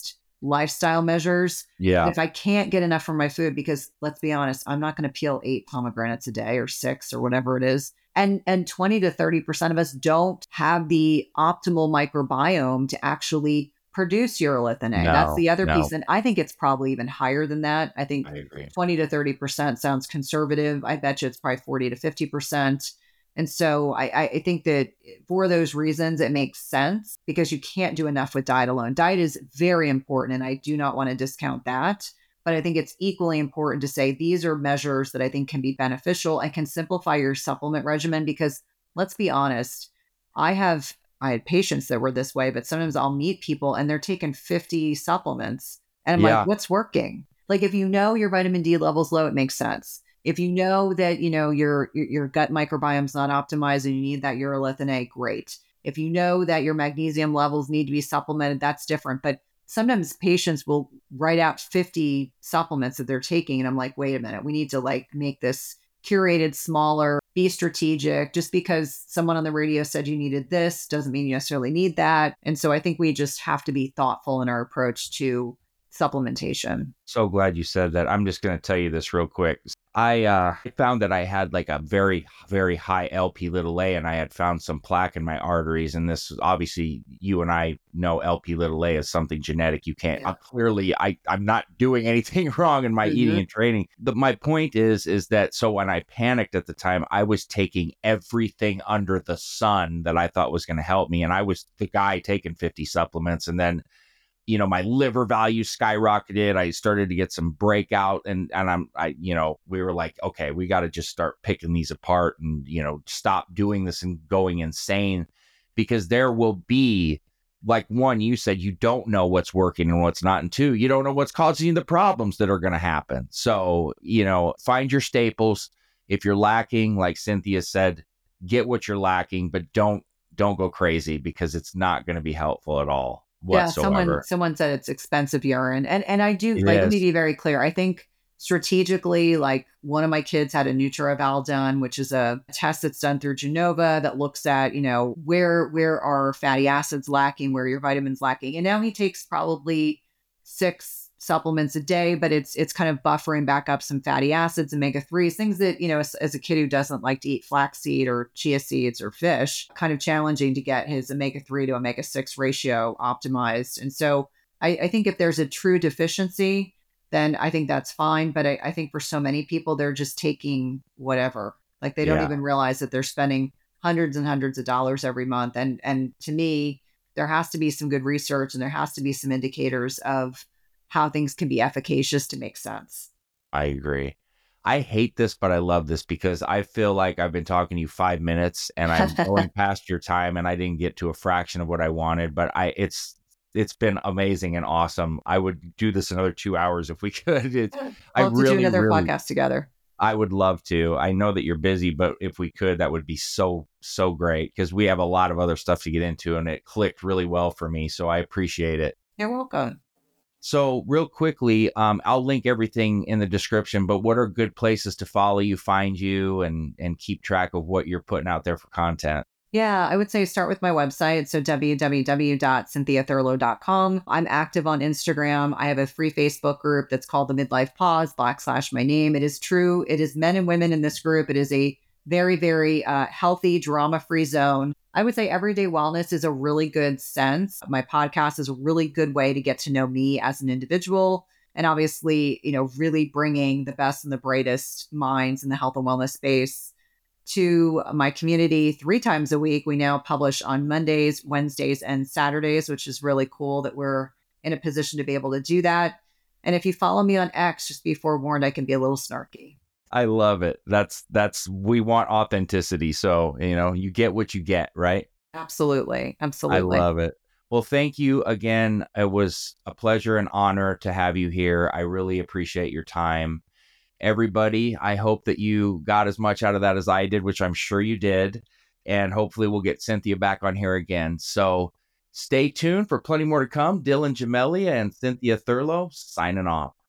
lifestyle measures. Yeah. If I can't get enough from my food, because let's be honest, I'm not going to peel eight pomegranates a day or six or whatever it is. And, and twenty to thirty percent of us don't have the optimal microbiome to actually produce urolithin A. No, That's the other no. piece. And I think it's probably even higher than that. I think I agree. twenty to thirty percent sounds conservative. I bet you it's probably forty to fifty percent. And so I, I think that for those reasons, it makes sense because you can't do enough with diet alone. Diet is very important, and I do not want to discount that. But I think it's equally important to say these are measures that I think can be beneficial and can simplify your supplement regimen because let's be honest, I have I had patients that were this way, but sometimes I'll meet people and they're taking fifty supplements. And I'm Yeah. like, what's working? Like if you know your vitamin D level's low, it makes sense. If you know that, you know, your, your, your gut microbiome's not optimized and you need that urolithin A, great. If you know that your magnesium levels need to be supplemented, that's different. But sometimes patients will write out fifty supplements that they're taking. And I'm like, wait a minute, we need to like make this curated, smaller, be strategic. Just because someone on the radio said you needed this doesn't mean you necessarily need that. And so I think we just have to be thoughtful in our approach to supplementation. So glad you said that. I'm just going to tell you this real quick. I uh, found that I had like a very, very high L P little a, and I had found some plaque in my arteries. And this, obviously, you and I know L P little a is something genetic. You can't, Yeah. uh, clearly, I, I'm not doing anything wrong in my Mhm. eating and training. But my point is, is that so when I panicked at the time, I was taking everything under the sun that I thought was going to help me. And I was the guy taking fifty supplements. And then you know, my liver value skyrocketed. I started to get some breakout and, and I'm, I, you know, we were like, okay, we got to just start picking these apart and, you know, stop doing this and going insane because there will be like one, you said, you don't know what's working and what's not. And two, you don't know what's causing you the problems that are going to happen. So, you know, find your staples. If you're lacking, like Cynthia said, get what you're lacking, but don't, don't go crazy because it's not going to be helpful at all. Yeah, Whatsoever. someone someone said it's expensive urine. And and I do It like let me is. be very clear. I think strategically, like one of my kids had a NutriEval done, which is a test that's done through Genova that looks at, you know, where where are fatty acids lacking, where your vitamins lacking. And now he takes probably six supplements a day, but it's it's kind of buffering back up some fatty acids, omega threes, things that, you know, as, as a kid who doesn't like to eat flaxseed or chia seeds or fish, kind of challenging to get his omega three to omega six ratio optimized. And so I, I think if there's a true deficiency, then I think that's fine. But I, I think for so many people, they're just taking whatever. Like they don't Yeah. even realize that they're spending hundreds and hundreds of dollars every month. And and to me, there has to be some good research and there has to be some indicators of how things can be efficacious to make sense. I agree. I hate this, but I love this because I feel like I've been talking to you five minutes and I'm going past your time and I didn't get to a fraction of what I wanted, but I it's it's been amazing and awesome. I would do this another two hours if we could. It's, We'll I have to really, do another really, podcast together. I would love to. I know that you're busy, but if we could, that would be so, so great because we have a lot of other stuff to get into and it clicked really well for me. So I appreciate it. You're welcome. So real quickly, um, I'll link everything in the description, but what are good places to follow you, find you, and and keep track of what you're putting out there for content? Yeah, I would say start with my website. So w w w dot cynthia thurlow dot com. I'm active on Instagram. I have a free Facebook group that's called the Midlife Pause, backslash my name. It is true. It is men and women in this group. It is a very, very uh, healthy, drama-free zone. I would say everyday wellness is a really good sense. My podcast is a really good way to get to know me as an individual. And obviously, you know, really bringing the best and the brightest minds in the health and wellness space to my community three times a week. We now publish on Mondays, Wednesdays, and Saturdays, which is really cool that we're in a position to be able to do that. And if you follow me on X, just be forewarned, I can be a little snarky. I love it. That's, that's, we want authenticity. So, you know, you get what you get, right? Absolutely. Absolutely. I love it. Well, thank you again. It was a pleasure and honor to have you here. I really appreciate your time. Everybody, I hope that you got as much out of that as I did, which I'm sure you did. And hopefully we'll get Cynthia back on here again. So stay tuned for plenty more to come. Dylan Jamellia and Cynthia Thurlow signing off.